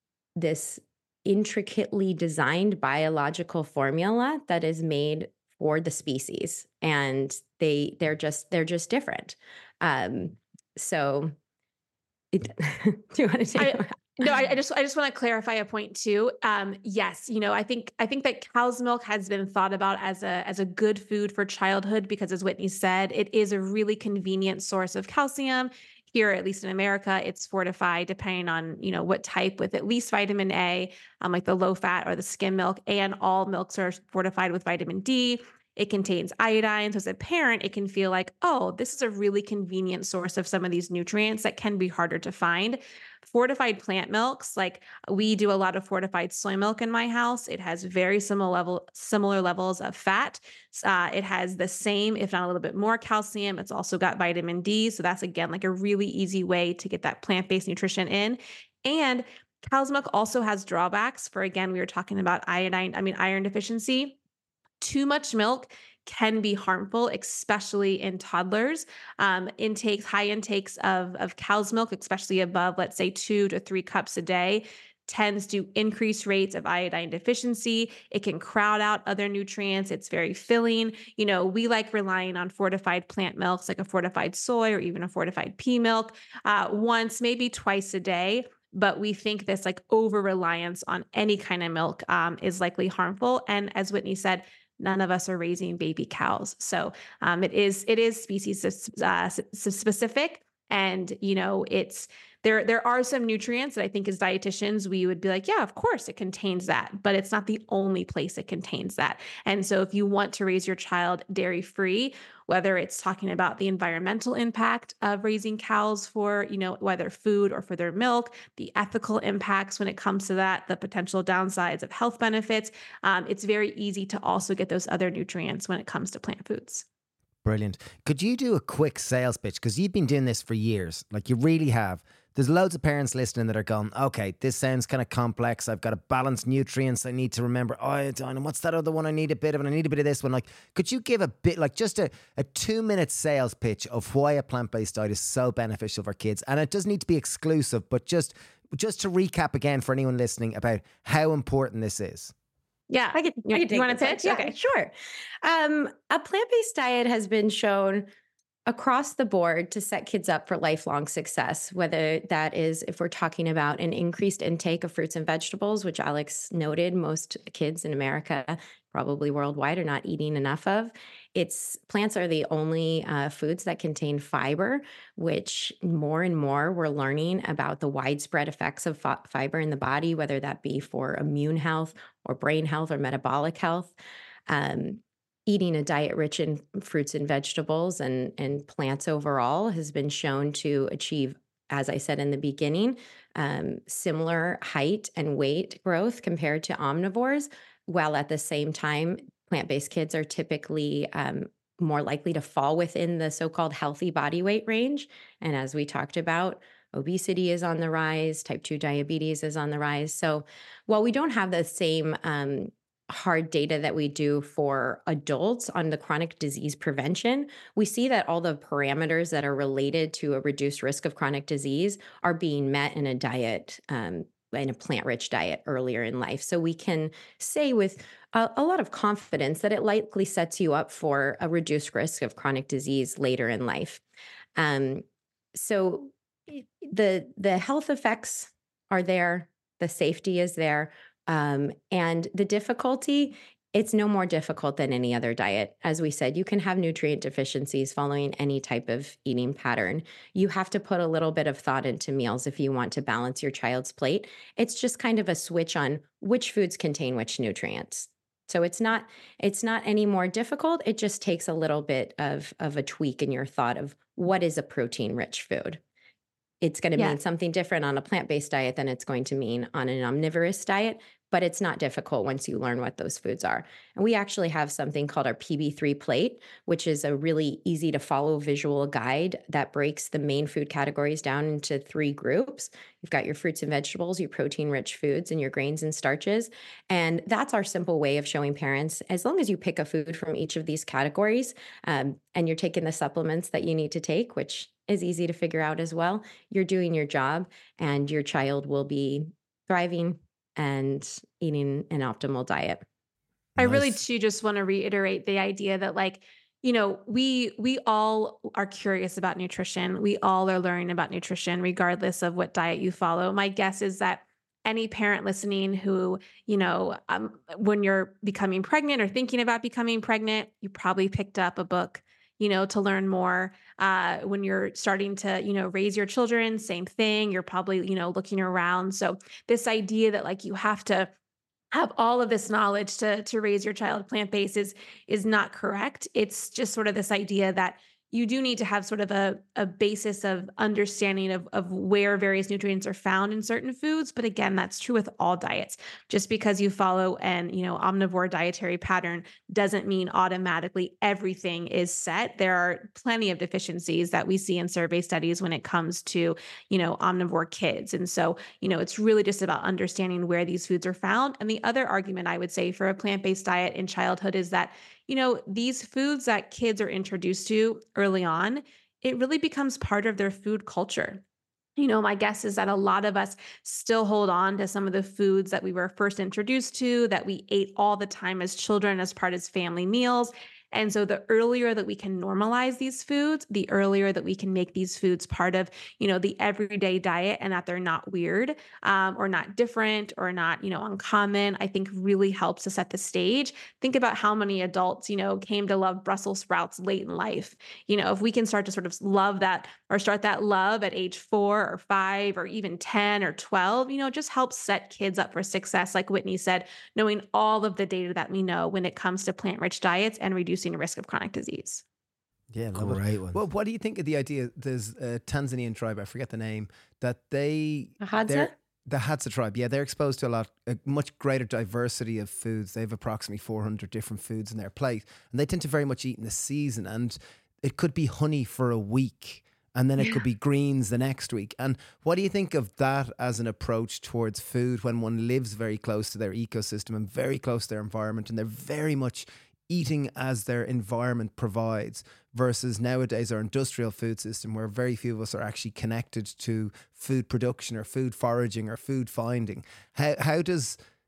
this intricately designed biological formula that is made for the species and they they're just they're just different. Um, so it, do you want to take I, no, I, I just I just want to clarify a point too. Um, yes, you know, I think I think that cow's milk has been thought about as a as a good food for childhood because, as Whitney said, it is a really convenient source of calcium. Here, at least in America, it's fortified depending on you know what type, with at least vitamin A, um, like the low fat or the skim milk, and all milks are fortified with vitamin D. It contains iodine. So as a parent, it can feel like, oh, this is a really convenient source of some of these nutrients that can be harder to find. Fortified plant milks, like we do a lot of fortified soy milk in my house. It has very similar level, similar levels of fat. Uh, it has the same, if not a little bit more calcium. It's also got vitamin D. So that's again like a really easy way to get that plant-based nutrition in. And cow's milk also has drawbacks for, again, we were talking about iodine, I mean, iron deficiency. Too much milk can be harmful, especially in toddlers. Um, intakes, high intakes of, of cow's milk, especially above, let's say, two to three cups a day, tends to increase rates of iodine deficiency. It can crowd out other nutrients. It's very filling. You know, we like relying on fortified plant milks, like a fortified soy or even a fortified pea milk, uh, once, maybe twice a day. But we think this like over reliance on any kind of milk um, is likely harmful. And as Whitney said, none of us are raising baby cows. So um, it is it is species uh, specific. And, you know, it's there there are some nutrients that I think as dietitians, we would be like, yeah, of course it contains that, but it's not the only place it contains that. And so if you want to raise your child dairy free, whether it's talking about the environmental impact of raising cows for, you know, whether food or for their milk, the ethical impacts when it comes to that, the potential downsides of health benefits, um, it's very easy to also get those other nutrients when it comes to plant foods. Brilliant. Could you do a quick sales pitch? Because you've been doing this for years. Like you really have. There's loads of parents listening that are going, okay, this sounds kind of complex. I've got to balance nutrients. I need to remember iodine. And what's that other one? I need a bit of, and I need a bit of this one. Like, could you give a bit, like just a, a two minute sales pitch of why a plant-based diet is so beneficial for kids? And it doesn't need to be exclusive, but just, just to recap again for anyone listening about how important this is. Yeah. I could, you, I could you want to this pitch? one. Okay. Yeah, sure. Um, a plant-based diet has been shown across the board to set kids up for lifelong success, whether that is if we're talking about an increased intake of fruits and vegetables, which Alex noted most kids in America, probably worldwide, are not eating enough of. It's plants are the only uh, foods that contain fiber, which more and more we're learning about the widespread effects of fi- fiber in the body, whether that be for immune health or brain health or metabolic health. Um, Eating a diet rich in fruits and vegetables and, and plants overall has been shown to achieve, as I said in the beginning, um, similar height and weight growth compared to omnivores, while at the same time, plant-based kids are typically um, more likely to fall within the so-called healthy body weight range. And as we talked about, obesity is on the rise, type two diabetes is on the rise. So while we don't have the same um, hard data that we do for adults on the chronic disease prevention, we see that all the parameters that are related to a reduced risk of chronic disease are being met in a diet, um, in a plant-rich diet earlier in life. So we can say with a, a lot of confidence that it likely sets you up for a reduced risk of chronic disease later in life. Um, so the the health effects are there, the safety is there. Um, and the difficulty, it's no more difficult than any other diet. As we said, you can have nutrient deficiencies following any type of eating pattern. You have to put a little bit of thought into meals if you want to balance your child's plate. It's just kind of a switch on which foods contain which nutrients. So it's not it's not any more difficult. It just takes a little bit of, of a tweak in your thought of what is a protein-rich food. It's going to Yeah. mean something different on a plant-based diet than it's going to mean on an omnivorous diet, but it's not difficult once you learn what those foods are. And we actually have something called our P B three plate, which is a really easy to follow visual guide that breaks the main food categories down into three groups. You've got your fruits and vegetables, your protein-rich foods, and your grains and starches. And that's our simple way of showing parents, as long as you pick a food from each of these categories, um, and you're taking the supplements that you need to take, which is easy to figure out as well, you're doing your job and your child will be thriving and eating an optimal diet. I really Nice. too just want to reiterate the idea that like, you know, we we all are curious about nutrition. We all are learning about nutrition regardless of what diet you follow. My guess is that any parent listening who, you know, um, when you're becoming pregnant or thinking about becoming pregnant, you probably picked up a book, you know, to learn more. Uh, when you're starting to, you know, raise your children, same thing. You're probably, you know, looking around. So this idea that like you have to have all of this knowledge to to raise your child plant-based is is not correct. It's just sort of this idea that you do need to have sort of a, a basis of understanding of, of where various nutrients are found in certain foods. But again, that's true with all diets. Just because you follow an, you know, omnivore dietary pattern doesn't mean automatically everything is set. There are plenty of deficiencies that we see in survey studies when it comes to, you know, omnivore kids. And so, you know, it's really just about understanding where these foods are found. And the other argument I would say for a plant-based diet in childhood is that, you know, these foods that kids are introduced to early on, it really becomes part of their food culture. You know, my guess is that a lot of us still hold on to some of the foods that we were first introduced to, that we ate all the time as children as part of family meals. And so the earlier that we can normalize these foods, the earlier that we can make these foods part of, you know, the everyday diet and that they're not weird um, or not different or not, you know, uncommon, I think really helps to set the stage. Think about how many adults, you know, came to love Brussels sprouts late in life. You know, if we can start to sort of love that or start that love at age four or five or even ten or twelve, you know, it just helps set kids up for success. Like Whitney said, knowing all of the data that we know when it comes to plant-rich diets and reducing the risk of chronic disease. Yeah, love it. Great one. Well, what do you think of the idea? There's a Tanzanian tribe, I forget the name, that they Hadza? they're- the Hadza tribe. Yeah, they're exposed to a lot, a much greater diversity of foods. They have approximately four hundred different foods in their plate, and they tend to very much eat in the season. And it could be honey for a week, and then it could be greens the next week. And what do you think of that as an approach towards food when one lives very close to their ecosystem and very close to their environment, and they're very much eating as their environment provides, versus nowadays our industrial food system where very few of us are actually connected to food production or food foraging or food finding? How how does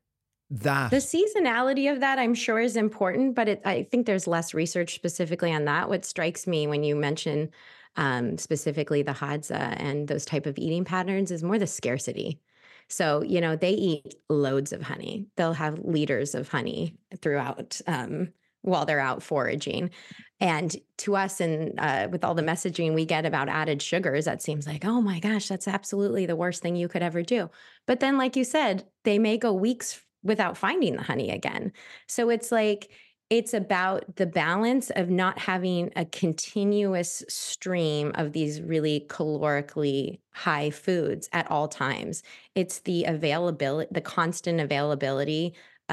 That The seasonality of that, I'm sure, is important, but it, I think there's less research specifically on that. What strikes me when you mention um, specifically the Hadza and those type of eating patterns is more the scarcity. So, you know, they eat loads of honey. They'll have liters of honey throughout um, while they're out foraging. And to us, and uh, with all the messaging we get about added sugars, that seems like, oh my gosh, that's absolutely the worst thing you could ever do. But then, like you said, they may go weeks without finding the honey again. So it's like, it's about the balance of not having a continuous stream of these really calorically high foods at all times. It's the availability, the constant availability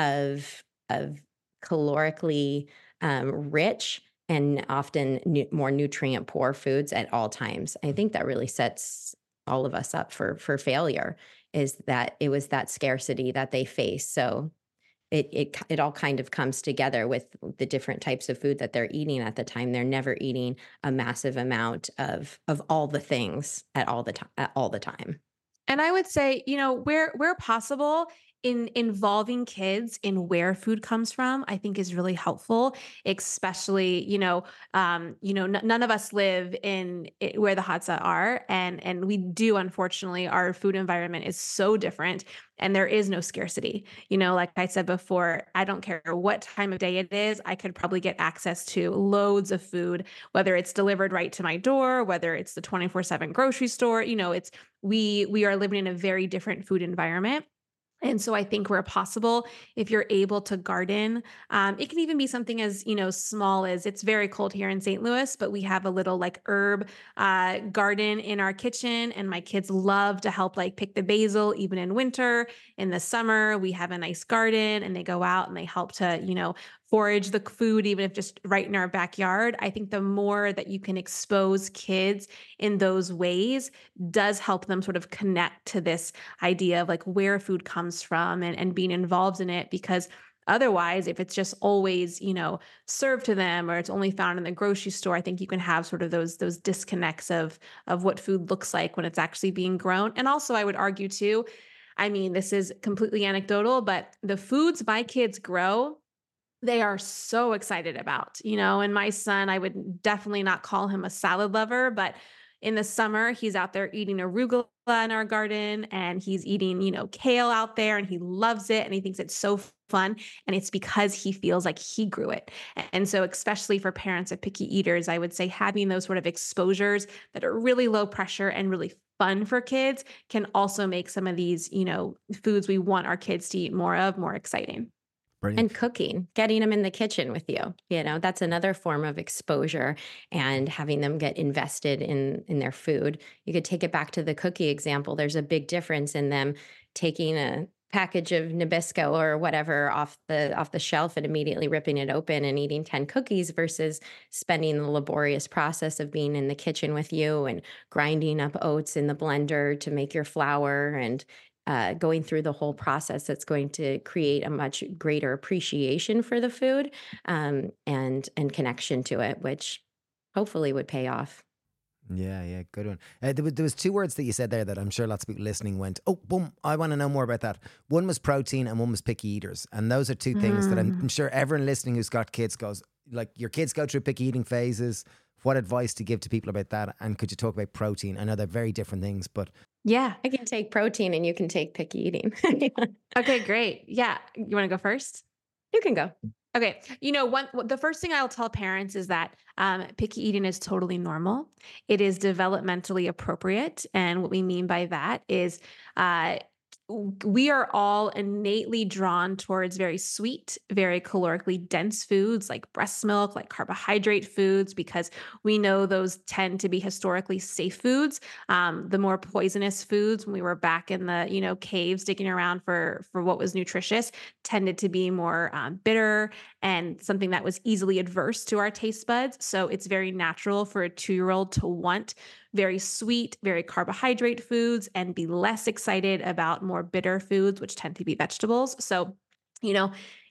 of, of calorically um, rich and often nu- more nutrient poor foods at all times. I think that really sets all of us up for for failure, is that it was that scarcity that they face. So it it it all kind of comes together with the different types of food that they're eating at the time. They're never eating a massive amount of of all the things at all the time at all the time. And I would say, you know, where where possible, in involving kids in where food comes from, I think is really helpful, especially, you know, um, you know, n- none of us live in I where the Hadza are, and and we do, unfortunately, our food environment is so different, and there is no scarcity. You know, like I said before, I don't care what time of day it is, I could probably get access to loads of food, whether it's delivered right to my door, whether it's the twenty-four seven grocery store. You know, it's we we are living in a very different food environment. And so I think where possible, if you're able to garden, um, it can even be something as, you know, small as, it's very cold here in Saint Louis, but we have a little like herb uh, garden in our kitchen. And my kids love to help like pick the basil, even in winter. In the summer, we have a nice garden and they go out and they help to, you know, forage the food, even if just right in our backyard. I think the more that you can expose kids in those ways does help them sort of connect to this idea of like where food comes from, and, and being involved in it. Because otherwise, if it's just always, you know, served to them, or it's only found in the grocery store, I think you can have sort of those those disconnects of of what food looks like when it's actually being grown. And also, I would argue too, I mean, this is completely anecdotal, but the foods my kids grow, they are so excited about, you know, and my son, I would definitely not call him a salad lover, but in the summer, he's out there eating arugula in our garden, and he's eating, you know, kale out there, and he loves it and he thinks it's so fun. And it's because he feels like he grew it. And so, especially for parents of picky eaters, I would say having those sort of exposures that are really low pressure and really fun for kids can also make some of these, you know, foods we want our kids to eat more of more exciting. brilliant. And cooking, getting them in the kitchen with you, you know, that's another form of exposure, and having them get invested in in their food. You could take it back to the cookie example. There's a big difference in them taking a package of Nabisco or whatever off the off the shelf and immediately ripping it open and eating ten cookies, versus spending the laborious process of being in the kitchen with you and grinding up oats in the blender to make your flour, and uh, going through the whole process that's going to create a much greater appreciation for the food, um, and and connection to it, which hopefully would pay off. Yeah, yeah, good one. Uh, there, was, there was two words that you said there that I'm sure lots of people listening went, oh, boom, I want to know more about that. One was protein and one was picky eaters. And those are two things that I'm, I'm sure everyone listening who's got kids goes, like, your kids go through picky eating phases. What advice to give to people about that? And could you talk about protein? I know they're very different things, but Yeah. I can take protein and you can take picky eating. Okay, great. Yeah. You want to go first? You can go. Okay. You know, one the first thing I'll tell parents is that um, picky eating is totally normal. It is developmentally appropriate, and what we mean by that is uh, w- we are all innately drawn towards very sweet, very calorically dense foods like breast milk, like carbohydrate foods, because we know those tend to be historically safe foods. Um, the more poisonous foods, when we were back in the you know caves digging around for for what was nutritious, tended to be more um, bitter and something that was easily adverse to our taste buds. So it's very natural for a two year old to want very sweet, very carbohydrate foods and be less excited about more bitter foods, which tend to be vegetables. So, you know,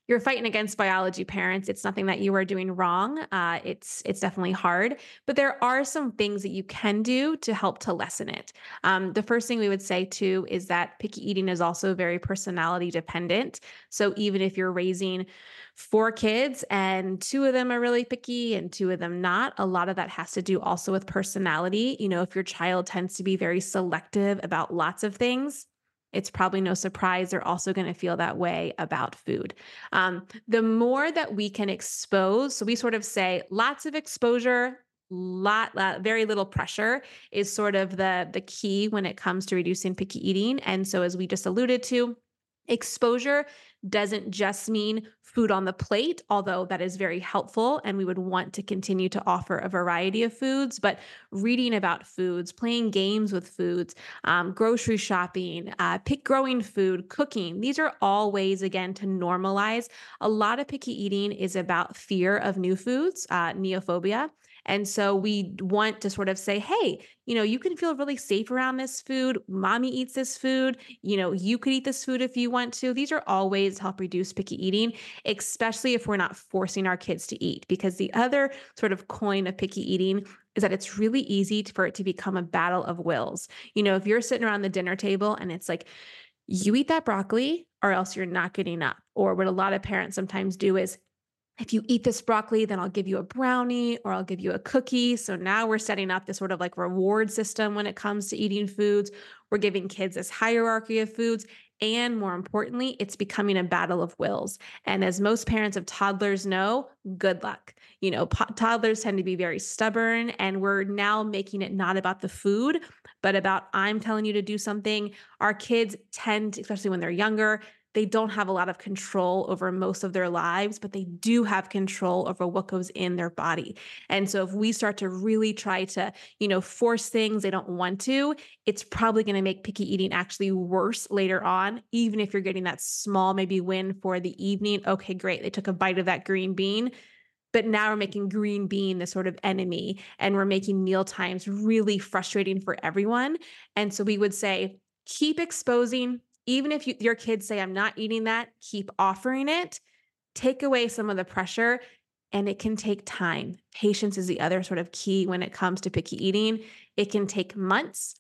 you're fighting against biology, parents. It's nothing that you are doing wrong. Uh, it's it's definitely hard, but there are some things that you can do to help to lessen it. Um, the first thing we would say too is that picky eating is also very personality dependent. So even if you're raising four kids and two of them are really picky and two of them not, a lot of that has to do also with personality. You know, if your child tends to be very selective about lots of things, it's probably no surprise they're also going to feel that way about food. Um, the more that we can expose, so we sort of say lots of exposure, lot, lot very little pressure is sort of the the key when it comes to reducing picky eating. And so as we just alluded to, exposure doesn't just mean food on the plate, although that is very helpful. And we would want to continue to offer a variety of foods, but reading about foods, playing games with foods, um, grocery shopping, uh, pick growing food, cooking. These are all ways, again, to normalize. A lot of picky eating is about fear of new foods, uh, neophobia. And so we want to sort of say, hey, you know, you can feel really safe around this food. Mommy eats this food. You know, you could eat this food if you want to. These are all ways to help reduce picky eating, especially if we're not forcing our kids to eat. Because the other sort of coin of picky eating is that it's really easy for it to become a battle of wills. You know, if you're sitting around the dinner table and it's like, you eat that broccoli or else you're not getting up. Or what a lot of parents sometimes do is, if you eat this broccoli, then I'll give you a brownie or I'll give you a cookie. So now we're setting up this sort of like reward system when it comes to eating foods. We're giving kids this hierarchy of foods. And more importantly, it's becoming a battle of wills. And as most parents of toddlers know, good luck. You know, po- toddlers tend to be very stubborn, and we're now making it not about the food, but about I'm telling you to do something. Our kids tend, to, especially when they're younger, they don't have a lot of control over most of their lives, but they do have control over what goes in their body. And so if we start to really try to, you know, force things they don't want to, it's probably going to make picky eating actually worse later on, even if you're getting that small maybe win for the evening. Okay, great. They took a bite of that green bean. But now we're making green bean the sort of enemy, and we're making meal times really frustrating for everyone. And so we would say, keep exposing. Even if you, your kids say, I'm not eating that, keep offering it, take away some of the pressure, and it can take time. Patience is the other sort of key when it comes to picky eating. It can take months.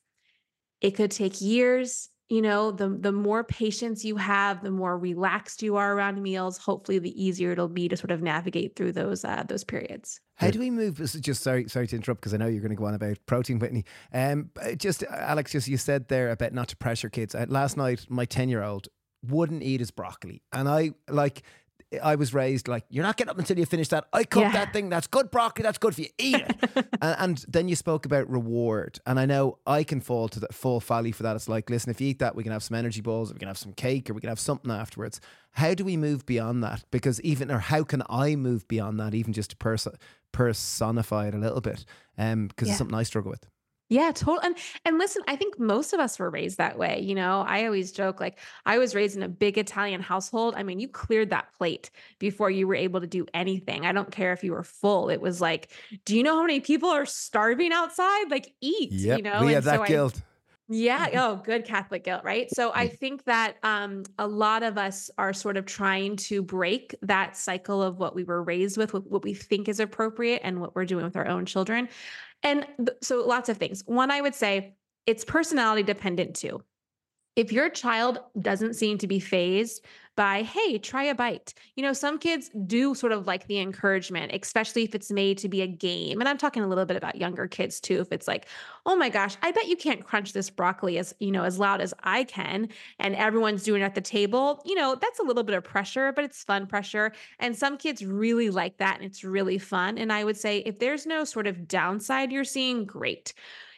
It could take years. You know, the, the more patience you have, the more relaxed you are around meals, hopefully the easier it'll be to sort of navigate through those, uh, those periods. How do we move? This is just sorry, sorry to interrupt because I know you're going to go on about protein, Whitney. Um, uh, just Alex, just you said there about not to pressure kids. Uh, last night, my ten-year-old wouldn't eat his broccoli, and I like. I was raised like, you're not getting up until you finish that. I cooked Yeah. that thing. That's good broccoli. That's good for you. Eat it. and, and then you spoke about reward. And I know I can fall to the full valley for that. It's like, listen, if you eat that, we can have some energy balls, we can have some cake, or we can have something afterwards. How do we move beyond that? Because even, or how can I move beyond that, even just to pers- personify it a little bit? Um, because Yeah. it's something I struggle with. Yeah, totally. And and listen, I think most of us were raised that way. You know, I always joke like I was raised in a big Italian household. I mean, you cleared that plate before you were able to do anything. I don't care if you were full. It was like, do you know how many people are starving outside? Like, eat. You know, we and have that so I, guilt. yeah. Oh, good Catholic guilt, right? So I think that um, a lot of us are sort of trying to break that cycle of what we were raised with, what what we think is appropriate, and what we're doing with our own children. And th- so lots of things. One, I would say it's personality dependent too. If your child doesn't seem to be phased by, hey, try a bite. You know, some kids do sort of like the encouragement, especially if it's made to be a game. And I'm talking a little bit about younger kids too. If it's like, oh my gosh, I bet you can't crunch this broccoli as, you know, as loud as I can. And everyone's doing it at the table. You know, that's a little bit of pressure, but it's fun pressure. And some kids really like that. And it's really fun. And I would say if there's no sort of downside you're seeing, great.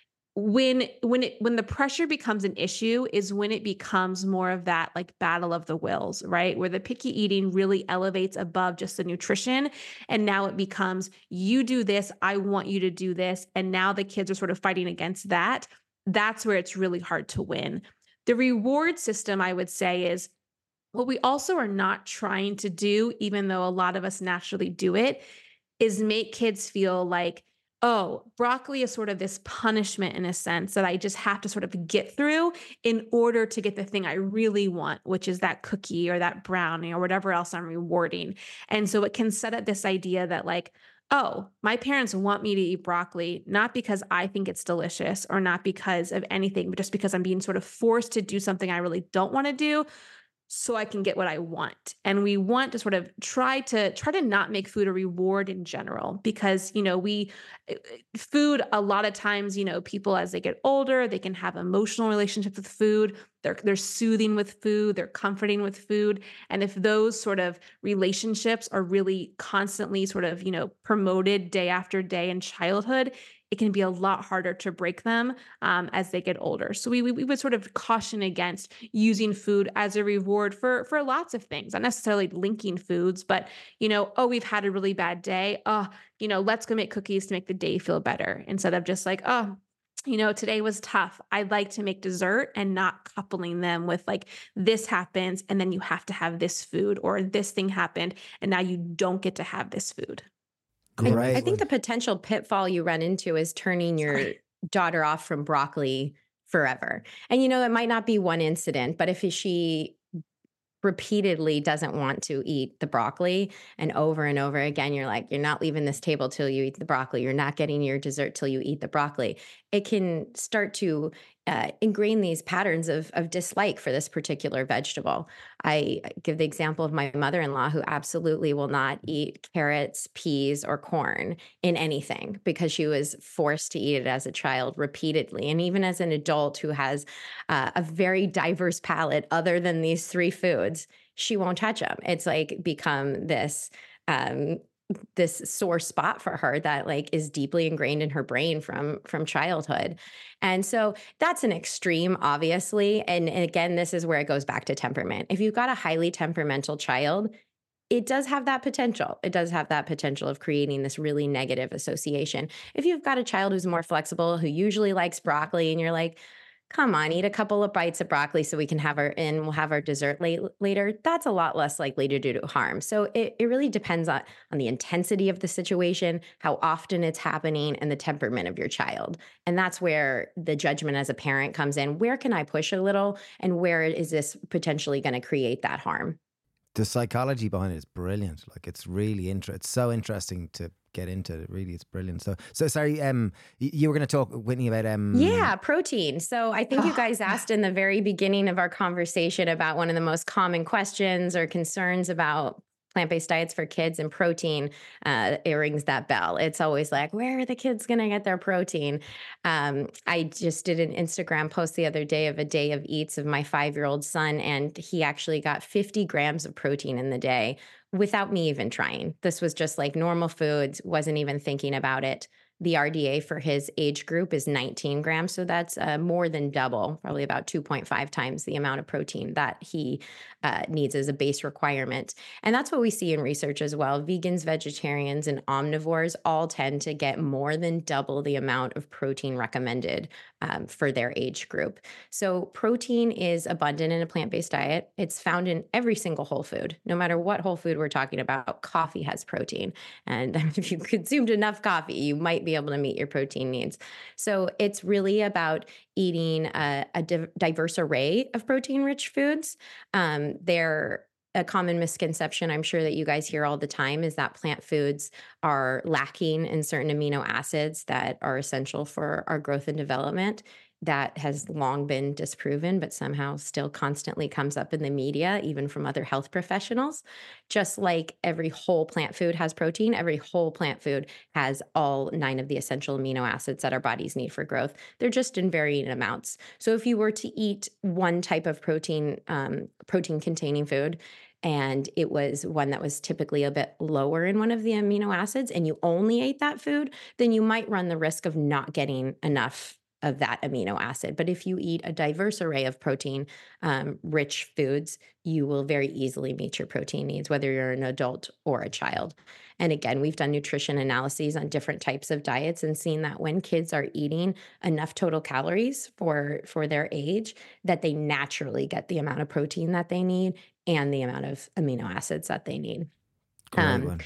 when when it when the pressure becomes an issue is when it becomes more of that like battle of the wills, right? Where the picky eating really elevates above just the nutrition. And now it becomes, you do this, I want you to do this. And now the kids are sort of fighting against that. That's where it's really hard to win. The reward system, I would say, is what we also are not trying to do, even though a lot of us naturally do it, is make kids feel like, oh, broccoli is sort of this punishment in a sense that I just have to sort of get through in order to get the thing I really want, which is that cookie or that brownie or whatever else I'm rewarding. And so it can set up this idea that, like, oh, my parents want me to eat broccoli, not because I think it's delicious or not because of anything, but just because I'm being sort of forced to do something I really don't want to do so I can get what I want. And we want to sort of try to try to not make food a reward in general because, you know, we uh, food a lot of times, you know, people as they get older, they can have emotional relationships with food. They're they're soothing with food, they're comforting with food. And if those sort of relationships are really constantly sort of, you know, promoted day after day in childhood, it can be a lot harder to break them um, as they get older. So we, we we would sort of caution against using food as a reward for for lots of things, not necessarily linking foods, but you know, oh, we've had a really bad day. Oh, you know, let's go make cookies to make the day feel better instead of just like, oh, you know, today was tough. I'd like to make dessert and not coupling them with like this happens and then you have to have this food or this thing happened and now you don't get to have this food. I, Great I think the one. potential pitfall you run into is turning your Sorry. daughter off from broccoli forever. And you know, it might not be one incident, but if she repeatedly doesn't want to eat the broccoli and over and over again, you're like, you're not leaving this table till you eat the broccoli. You're not getting your dessert till you eat the broccoli. It can start to uh, ingrain these patterns of, of dislike for this particular vegetable. I give the example of my mother-in-law who absolutely will not eat carrots, peas, or corn in anything because she was forced to eat it as a child repeatedly. And even as an adult who has uh, a very diverse palate other than these three foods, she won't touch them. It's like become this um, this sore spot for her that like is deeply ingrained in her brain from from childhood. And so that's an extreme, obviously. And, and again, this is where it goes back to temperament. If you've got a highly temperamental child, it does have that potential. It does have that potential of creating this really negative association. If you've got a child who's more flexible, who usually likes broccoli, and you're like, come on, eat a couple of bites of broccoli so we can have our and we'll have our dessert late, later. That's a lot less likely to do harm. So it, it really depends on, on the intensity of the situation, how often it's happening, and the temperament of your child. And that's where the judgment as a parent comes in. Where can I push a little, and where is this potentially going to create that harm? The psychology behind it is brilliant. Like it's really interesting. It's so interesting to get into. It really, it's brilliant. So, so sorry. Um, y- you were going to talk, Whitney, about um. Yeah, protein. So I think you guys asked in the very beginning of our conversation about one of the most common questions or concerns about plant-based diets for kids, and protein. Uh, it rings that bell. It's always like, where are the kids going to get their protein? Um, I just did an Instagram post the other day of a day of eats of my five-year-old son, and he actually got fifty grams of protein in the day without me even trying. This was just like normal foods, wasn't even thinking about it. The R D A for his age group is nineteen grams. So that's uh, more than double, probably about two point five times the amount of protein that he uh, needs as a base requirement. And that's what we see in research as well. Vegans, vegetarians, and omnivores all tend to get more than double the amount of protein recommended um, for their age group. So protein is abundant in a plant-based diet. It's found in every single whole food, no matter what whole food we're talking about. Coffee has protein. And if you consumed enough coffee, you might be able to meet your protein needs. So it's really about eating a, a div- diverse array of protein-rich foods. Um, they're a common misconception I'm sure that you guys hear all the time is that plant foods are lacking in certain amino acids that are essential for our growth and development. That has long been disproven, but somehow still constantly comes up in the media, even from other health professionals. Just like every whole plant food has protein, every whole plant food has all nine of the essential amino acids that our bodies need for growth. They're just in varying amounts. So if you were to eat one type of protein, um, protein-containing food, and it was one that was typically a bit lower in one of the amino acids, and you only ate that food, then you might run the risk of not getting enough of that amino acid. But if you eat a diverse array of protein um, rich foods, you will very easily meet your protein needs, whether you're an adult or a child. And again, we've done nutrition analyses on different types of diets and seen that when kids are eating enough total calories for, for their age, that they naturally get the amount of protein that they need and the amount of amino acids that they need. Great Um, one.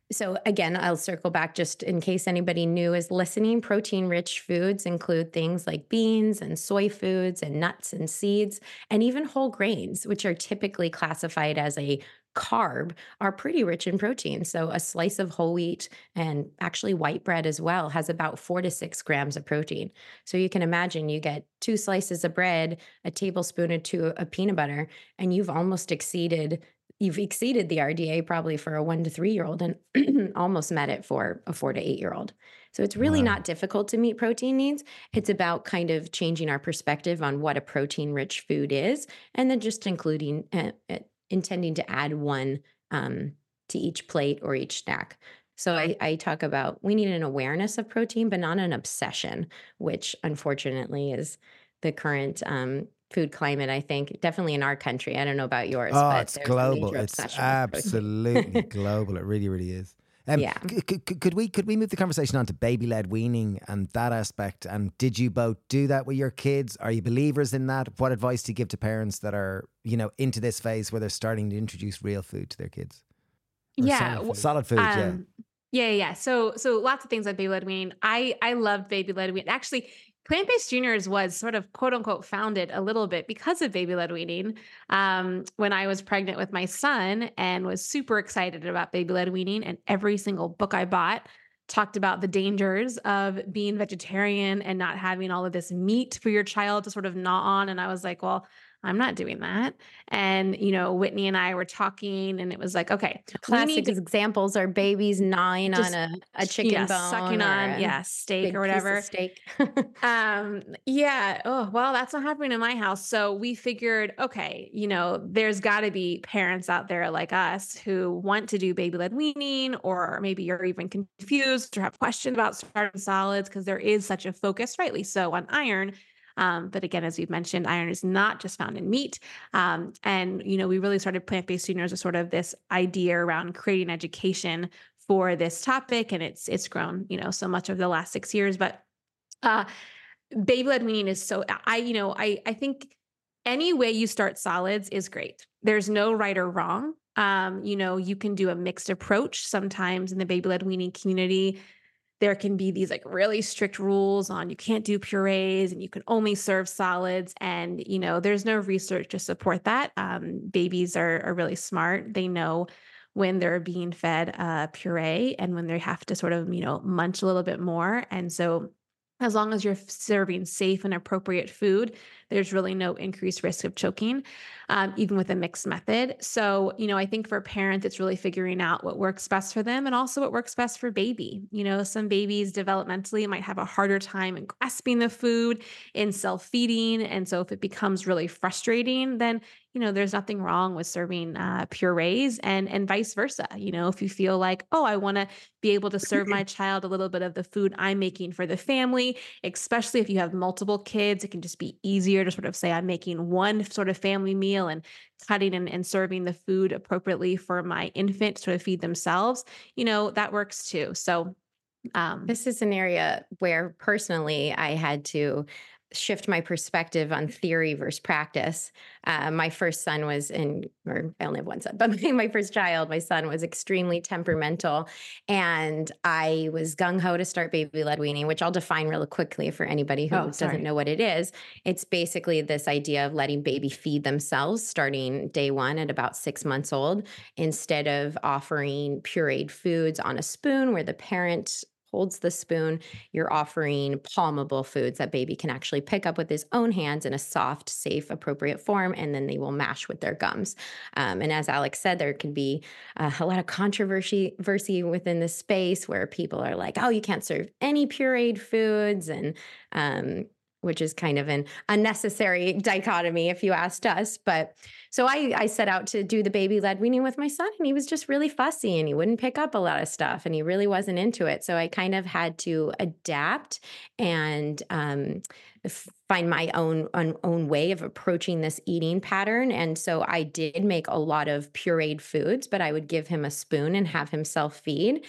So again, I'll circle back just in case anybody new is listening. Protein rich foods include things like beans and soy foods and nuts and seeds and even whole grains, which are typically classified as a carb, are pretty rich in protein. So a slice of whole wheat and actually white bread as well has about four to six grams of protein. So you can imagine you get two slices of bread, a tablespoon or two of peanut butter, and you've almost exceeded you've exceeded the R D A probably for a one to three year old and almost met it for a four to eight year old. So it's really Wow. not difficult to meet protein needs. It's about kind of changing our perspective on what a protein rich food is, and then just including, uh, uh, intending to add one um, to each plate or each snack. So I, I talk about we need an awareness of protein, but not an obsession, which unfortunately is the current um, food climate, I think, definitely in our country. I don't know about yours, Oh, but it's there's a global. major It's obsession with absolutely protein. global. It really, really is. Um, Yeah. c- c- c- could we could we move the conversation on to baby led weaning and that aspect? And did you both do that with your kids? Are you believers in that? What advice do you give to parents that are, you know, into this phase where they're starting to introduce real food to their kids? Or Yeah. solid w- food. Solid food, yeah. Um, yeah, yeah. yeah. So, so lots of things on baby led weaning. I, I loved baby led weaning. Actually, Plant Based Juniors was sort of quote unquote founded a little bit because of baby led weaning. Um, when I was pregnant with my son and was super excited about baby led weaning, and every single book I bought talked about the dangers of being vegetarian and not having all of this meat for your child to sort of gnaw on. And I was like, well, I'm not doing that. And, you know, Whitney and I were talking, and it was like, okay, we need Classic to examples are babies gnawing on just, a, a yeah, chicken sucking bone or on, a yeah, steak or big piece of whatever. steak. Um, yeah. Oh, well, that's not happening in my house. So we figured, okay, you know, there's got to be parents out there like us who want to do baby led weaning, or maybe you're even confused or have questions about starting solids because there is such a focus, rightly so, on iron. Um, but again, as we've mentioned, iron is not just found in meat. Um, and, you know, we really started Plant Based Juniors as sort of this idea around creating education for this topic. And it's, it's grown, you know, so much over the last six years, but uh, baby led weaning is so I, you know, I I think any way you start solids is great. There's no right or wrong. Um, you know, you can do a mixed approach. Sometimes in the baby led weaning community, there can be these like really strict rules on you can't do purees and you can only serve solids. And, you know, there's no research to support that. Um, babies are, are really smart. They know when they're being fed uh, puree and when they have to sort of, you know, munch a little bit more. And so as long as you're serving safe and appropriate food, there's really no increased risk of choking, um, even with a mixed method. So, you know, I think for parents, it's really figuring out what works best for them and also what works best for baby. You know, some babies developmentally might have a harder time in grasping the food, in self feeding. And so if it becomes really frustrating, then, you know, there's nothing wrong with serving uh, purees and, and vice versa. You know, if you feel like, oh, I want to be able to serve my child a little bit of the food I'm making for the family, especially if you have multiple kids, it can just be easier to sort of say, I'm making one sort of family meal and cutting and, and serving the food appropriately for my infant to sort of feed themselves. You know, that works too. So, um, This is an area where personally I had to shift my perspective on theory versus practice. Uh, my first son was in, or I only have one son, but my, my first child, my son was extremely temperamental. And I was gung ho to start baby led weaning, which I'll define really quickly for anybody who oh, doesn't sorry. know what it is. It's basically this idea of letting baby feed themselves starting day one at about six months old, instead of offering pureed foods on a spoon where the parent holds the spoon. You're offering palmable foods that baby can actually pick up with his own hands in a soft, safe, appropriate form, and then they will mash with their gums. Um, and as Alex said, there can be uh, a lot of controversy versy within this space where people are like, "Oh, you can't serve any pureed foods," and um, which is kind of an unnecessary dichotomy, if you asked us. But so I, I set out to do the baby led weaning with my son, and he was just really fussy and he wouldn't pick up a lot of stuff and he really wasn't into it. So I kind of had to adapt and um, f- find my own, own own way of approaching this eating pattern. And so I did make a lot of pureed foods, but I would give him a spoon and have him self feed,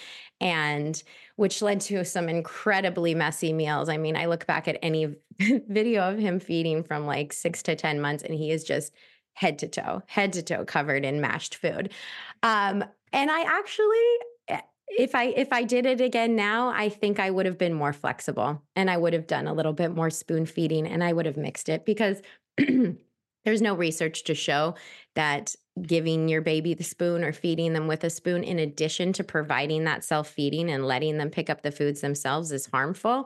and which led to some incredibly messy meals. I mean, I look back at any video of him feeding from like six to ten months, and he is just head to toe, head to toe covered in mashed food. Um, and I actually, if I if I did it again now, I think I would have been more flexible and I would have done a little bit more spoon feeding and I would have mixed it because there's no research to show that giving your baby the spoon or feeding them with a spoon in addition to providing that self-feeding and letting them pick up the foods themselves is harmful.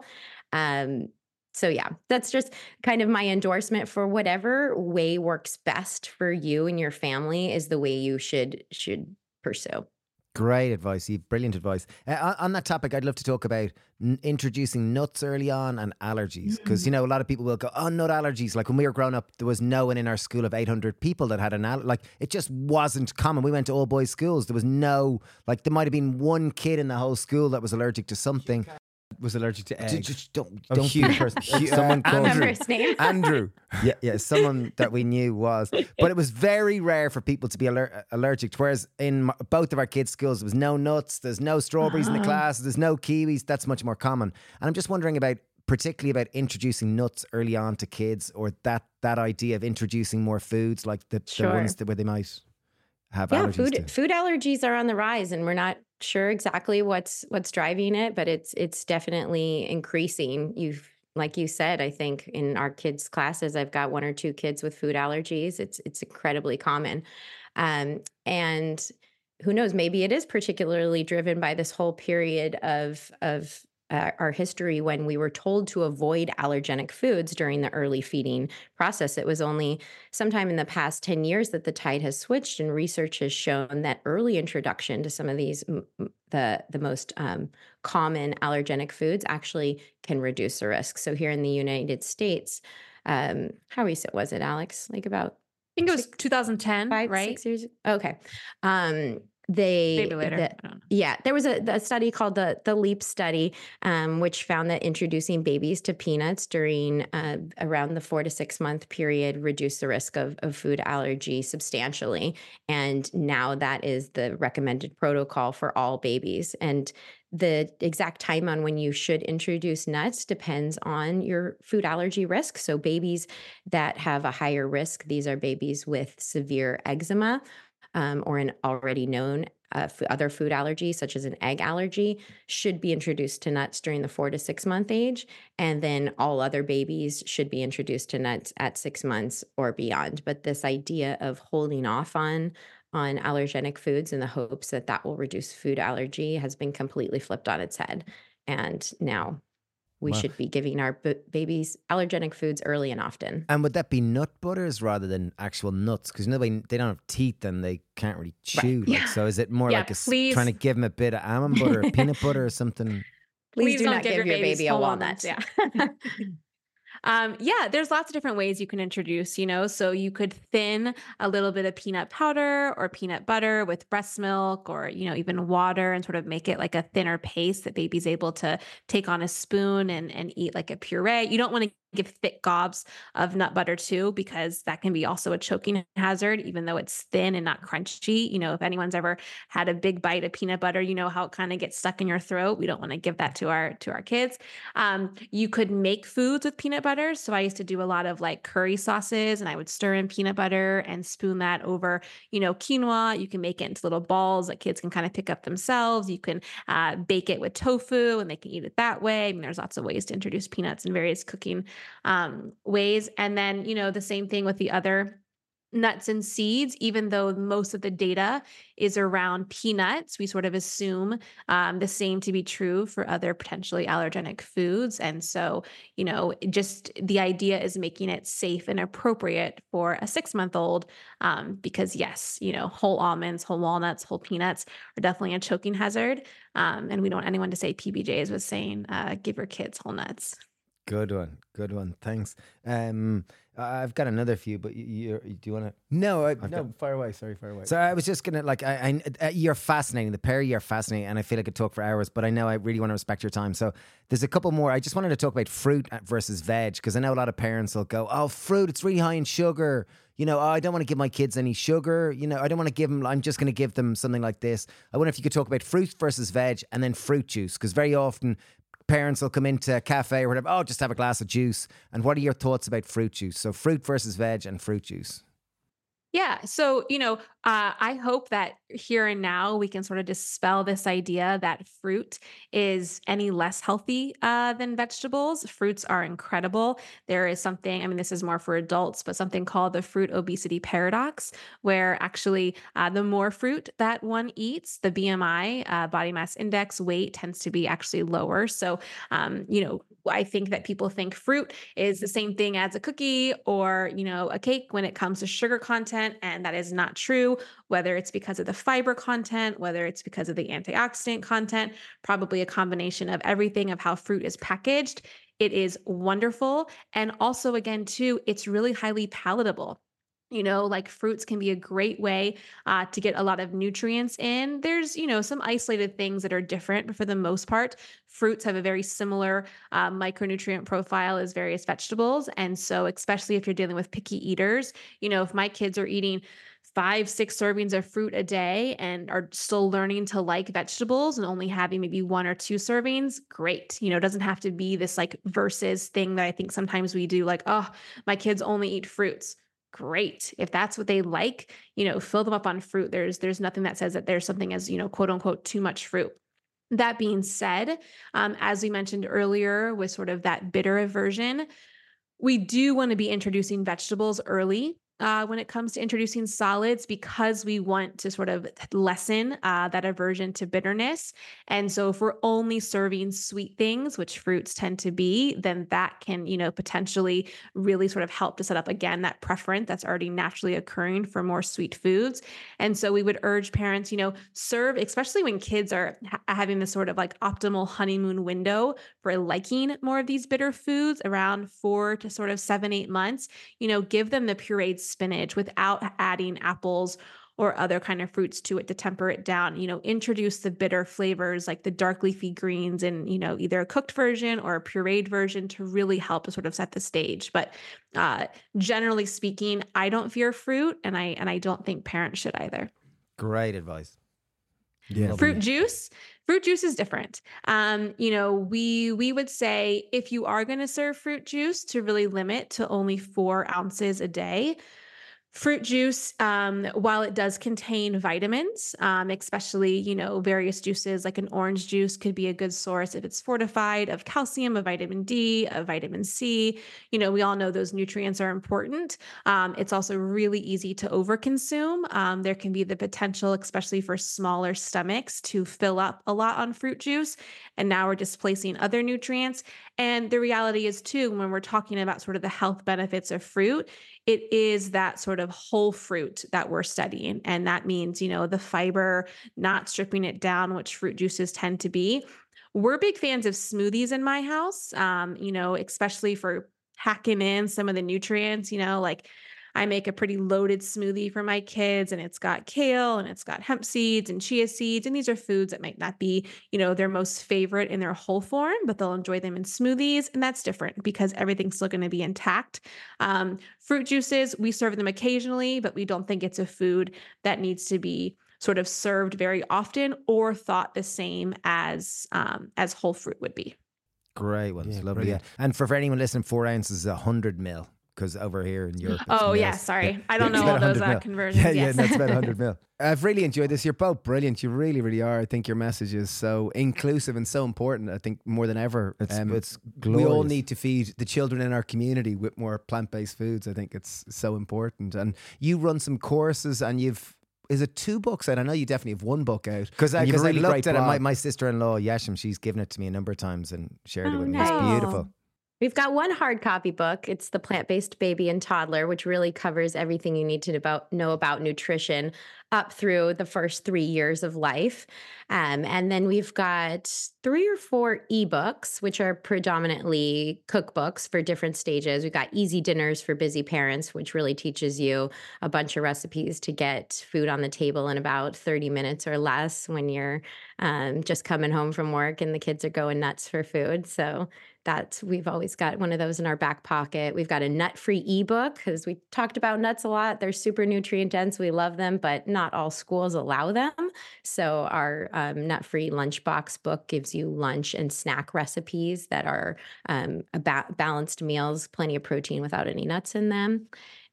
Um, so yeah, that's just kind of my endorsement for whatever way works best for you and your family is the way you should should pursue. Great advice, Eve. Brilliant advice. Uh, on, on that topic, I'd love to talk about n- introducing nuts early on and allergies. Because, you know, a lot of people will go, oh, nut allergies. Like when we were growing up, there was no one in our school of eight hundred people that had an allergy. Like it just wasn't common. We went to all boys schools. There was no, like there might have been one kid in the whole school that was allergic to something. Was allergic to Ju- eggs. Just don't, Oh, don't Hugh. be a person. Hugh, Someone uh, called Remember Andrew. his name? Andrew. Yeah, yeah, someone that we knew was. But it was very rare for people to be aller- allergic. Whereas in m- both of our kids' schools, there was no nuts, there's no strawberries in the class, there's no kiwis. That's much more common. And I'm just wondering about, particularly about introducing nuts early on to kids, or that that idea of introducing more foods, like the, Sure. the ones that where they might have Yeah, allergies food to. food allergies are on the rise, and we're not sure exactly what's what's driving it, but it's it's definitely increasing. You've like you said, I think in our kids' classes, I've got one or two kids with food allergies. It's it's incredibly common, um, and who knows? Maybe it is particularly driven by this whole period of of uh, our history when we were told to avoid allergenic foods during the early feeding process. It was only sometime in the past ten years that the tide has switched, and research has shown that early introduction to some of these m- m- the the most um, common allergenic foods actually can reduce the risk. So here in the United States, um, how recent was it, Alex? Like about I think it was six, two thousand ten, five, right? six years. Okay, um, they Maybe later. the- I don't know. yeah, there was a, a study called the the LEAP study, um, which found that introducing babies to peanuts during uh, around the four to six month period reduced the risk of, of food allergy substantially. And now that is the recommended protocol for all babies. And the exact time on when you should introduce nuts depends on your food allergy risk. So babies that have a higher risk, these are babies with severe eczema, um, or an already known uh, f- other food allergy, such as an egg allergy, should be introduced to nuts during the four to six month age. And then all other babies should be introduced to nuts at six months or beyond. But this idea of holding off on on allergenic foods in the hopes that that will reduce food allergy has been completely flipped on its head. And now we Wow. should be giving our b- babies allergenic foods early and often. And would that be nut butters rather than actual nuts? Because nobody, they don't have teeth and they can't really chew. Like, Yeah. so is it more Yeah, like a, s- please. trying to give them a bit of almond butter or peanut butter or something? Please, do don't not give, your babies baby a whole walnut. almonds, Yeah. Um, yeah, there's lots of different ways you can introduce, you know, so you could thin a little bit of peanut powder or peanut butter with breast milk or, you know, even water and sort of make it like a thinner paste that baby's able to take on a spoon and, and eat like a puree. You don't want to give thick gobs of nut butter too, because that can be also a choking hazard, even though it's thin and not crunchy. You know, if anyone's ever had a big bite of peanut butter, you know how it kind of gets stuck in your throat. We don't want to give that to our to our kids. Um, you could make foods with peanut butter. So I used to do a lot of like curry sauces, and I would stir in peanut butter and spoon that over, you know, quinoa. You can make it into little balls that kids can kind of pick up themselves. You can uh, bake it with tofu, and they can eat it that way. I mean, there's lots of ways to introduce peanuts in various cooking um, ways. And then, you know, the same thing with the other nuts and seeds, even though most of the data is around peanuts, we sort of assume um, the same to be true for other potentially allergenic foods. And so, you know, just the idea is making it safe and appropriate for a six month old. Um, because, yes, you know, whole almonds, whole walnuts, whole peanuts are definitely a choking hazard. Um, and we don't want anyone to say P B Js was saying, uh, give your kids whole nuts. Good one. Good one. Thanks. Um, I- I've got another few, but you, you, do you want to? No, I, I've no, got- fire away. Sorry, fire away. So I was just gonna like I, I uh, you're fascinating. The pair of you are fascinating, and I feel I could talk for hours. But I know I really want to respect your time. So there's a couple more. I just wanted to talk about fruit versus veg, because I know a lot of parents will go, "Oh, fruit, it's really high in sugar." You know, oh, I don't want to give my kids any sugar. You know, I don't want to give them. I'm just going to give them something like this. I wonder if you could talk about fruit versus veg, and then fruit juice, because very often parents will come into a cafe or whatever. Oh, just have a glass of juice. And what are your thoughts about fruit juice? So fruit versus veg and fruit juice. Yeah. So, you know, Uh, I hope that here and now we can sort of dispel this idea that fruit is any less healthy uh, than vegetables. Fruits are incredible. There is something, I mean, this is more for adults, but something called the fruit obesity paradox, where actually uh, the more fruit that one eats, the B M I, uh, body mass index, weight tends to be actually lower. So, um, you know, I think that people think fruit is the same thing as a cookie or, you know, a cake when it comes to sugar content, and that is not true, whether it's because of the fiber content, whether it's because of the antioxidant content, probably a combination of everything of how fruit is packaged. It is wonderful. And also, again, too, it's really highly palatable. You know, like fruits can be a great way uh, to get a lot of nutrients in. There's, you know, some isolated things that are different, but for the most part, fruits have a very similar uh, micronutrient profile as various vegetables. And so, especially if you're dealing with picky eaters, you know, if my kids are eating five, six servings of fruit a day and are still learning to like vegetables and only having maybe one or two servings, great. You know, it doesn't have to be this like versus thing that I think sometimes we do, like, oh, my kids only eat fruits. Great. If that's what they like, you know, fill them up on fruit. There's there's nothing that says that there's something as, you know, quote unquote, too much fruit. That being said, um, as we mentioned earlier, with sort of that bitter aversion, we do want to be introducing vegetables early uh, when it comes to introducing solids because we want to sort of lessen uh, that aversion to bitterness. And so if we're only serving sweet things, which fruits tend to be, then that can, you know, potentially really sort of help to set up again that preference that's already naturally occurring for more sweet foods. And so we would urge parents, you know, serve, especially when kids are ha- having this sort of like optimal honeymoon window for liking more of these bitter foods around four to sort of seven, eight months, you know, give them the pureed spinach without adding apples or other kind of fruits to it to temper it down. You know, introduce the bitter flavors like the dark leafy greens in, you know, either a cooked version or a pureed version to really help to sort of set the stage. But uh, generally speaking, I don't fear fruit, and I and I don't think parents should either. Great advice. Yeah. Fruit juice, fruit juice is different. Um, you know, we we would say if you are going to serve fruit juice, to really limit to only four ounces a day. Fruit juice, um, while it does contain vitamins, um, especially, you know, various juices like an orange juice could be a good source if it's fortified of calcium, of vitamin D, of vitamin C. You know, we all know those nutrients are important. Um, it's also really easy to overconsume. Um, there can be the potential, especially for smaller stomachs, to fill up a lot on fruit juice. And now we're displacing other nutrients. And the reality is, too, when we're talking about sort of the health benefits of fruit, it is that sort of whole fruit that we're studying. And that means, you know, the fiber, not stripping it down, which fruit juices tend to be. We're big fans of smoothies in my house, um, you know, especially for hacking in some of the nutrients, you know, like I make a pretty loaded smoothie for my kids, and it's got kale and it's got hemp seeds and chia seeds. And these are foods that might not be, you know, their most favorite in their whole form, but they'll enjoy them in smoothies. And that's different because everything's still going to be intact. Um, fruit juices, we serve them occasionally, but we don't think it's a food that needs to be sort of served very often or thought the same as um, as whole fruit would be. Great ones. Yeah, Lovely. brilliant. Yeah. And for, for anyone listening, four ounces is one hundred mil. Because over here in Europe, it's Oh, yeah. mils. Sorry. I don't It's know all about those one hundred uh, mil. conversions. Yeah, yeah, Yes. that's about one hundred mil. I've really enjoyed this. You're both brilliant. You really, really are. I think your message is so inclusive and so important. I think more than ever. It's, Um, it's we all glorious. need to feed the children in our community with more plant-based foods. I think it's so important. And you run some courses, and you've is it two books out? I know you definitely have one book out. Because I, And you've a 'cause I really looked great at it, my, blog. my sister-in-law, Yashim, she's given it to me a number of times and shared it Oh, with me. nice. It's beautiful. We've got one hard copy book. It's The Plant-Based Baby and Toddler, which really covers everything you need to about, know about nutrition up through the first three years of life. Um, and then we've got three or four ebooks, which are predominantly cookbooks for different stages. We've got Easy Dinners for Busy Parents, which really teaches you a bunch of recipes to get food on the table in about thirty minutes or less when you're um, just coming home from work and the kids are going nuts for food. So that we've always got one of those in our back pocket. We've got a nut-free ebook because we talked about nuts a lot. They're super nutrient dense. We love them, but not all schools allow them. So our um, nut-free lunchbox book gives you lunch and snack recipes that are um, about balanced meals, plenty of protein without any nuts in them.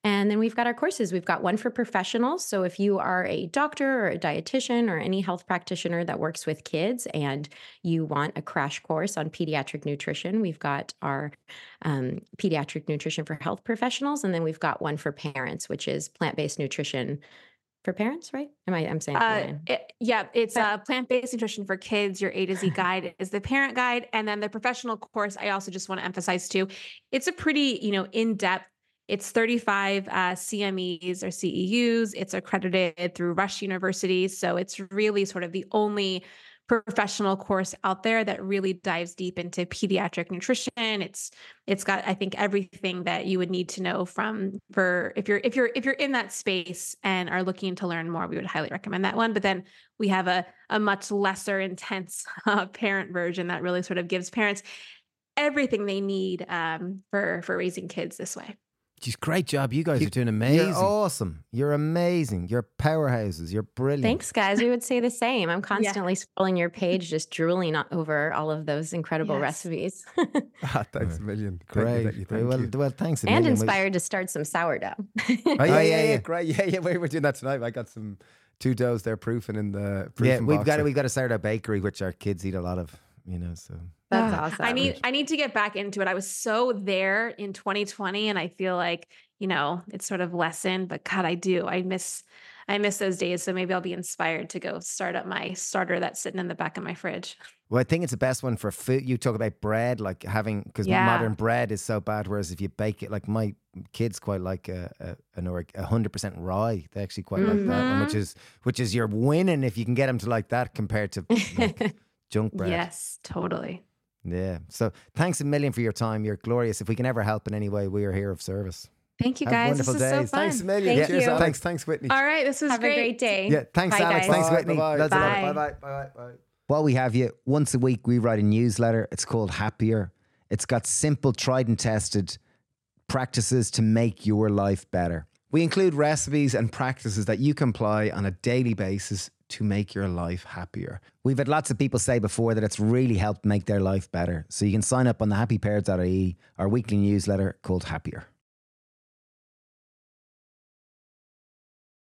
And then we've got our courses. We've got one for professionals. So if you are a doctor or a dietitian or any health practitioner that works with kids and you want a crash course on pediatric nutrition, we've got our um, pediatric nutrition for health professionals. And then we've got one for parents, which is plant-based nutrition for parents, right? Am I, I'm saying it Uh, right. it, yeah, it's uh, plant-based nutrition for kids. Your A to Z guide is the parent guide. And then the professional course, I also just want to emphasize too, it's a pretty, you know, in-depth. It's thirty-five uh, C M Es or C E Us. It's accredited through Rush University. So it's really sort of the only professional course out there that really dives deep into pediatric nutrition. It's it's got, I think, everything that you would need to know from for if you're if you're if you're in that space and are looking to learn more, we would highly recommend that one. But then we have a a much lesser intense uh, parent version that really sort of gives parents everything they need um, for for raising kids this way. Just great job. You guys You- are doing amazing. You're awesome. You're amazing. You're powerhouses. You're brilliant. Thanks, guys. We would say the same. I'm constantly scrolling your page, just drooling o- over all of those incredible Yes. recipes Ah, thanks a million. Thank you, Great. thank you, Great. thank well, you. well, thanks a and million. We- inspired to start some sourdough. Oh, yeah, Oh, yeah, yeah, yeah, yeah. great. Yeah, yeah, we were doing that tonight. I got some two doughs there proofing in the Yeah, proofing we've box. got we've got a sourdough bakery, which our kids eat a lot of. You know, so That's Ah, awesome. I need I need to get back into it. I was so there in twenty twenty and I feel like, you know, it's sort of lessened, but God, I do. I miss I miss those days. So maybe I'll be inspired to go start up my starter that's sitting in the back of my fridge. well, I think it's the best one for food. You talk about bread, like having because Yeah. modern bread is so bad. Whereas if you bake it, like my kids quite like a a an org- a hundred percent rye. They actually quite like that one, which Mhm. is which is you're winning if you can get them to like that compared to like, junk bread. Yes, totally. Yeah. So thanks a million for your time. You're glorious. If we can ever help in any way, we are here of service. Thank you Have guys. wonderful This is days. so fun. Thanks a million. Thank Cheers, you. Alex. Thanks, Whitney. All right, this was Have great. a great day. Yeah. Thanks, Bye, Alex. guys. Thanks, Bye, Whitney. bye-bye. Loads of love. Bye. Bye-bye. Bye-bye. Bye. While we have you, once a week we write a newsletter. It's called Happier. It's got simple, tried and tested practices to make your life better. We include recipes and practices that you can apply on a daily basis to make your life happier. We've had lots of people say before that it's really helped make their life better. So you can sign up on the happy parents dot I E, our weekly newsletter called Happier.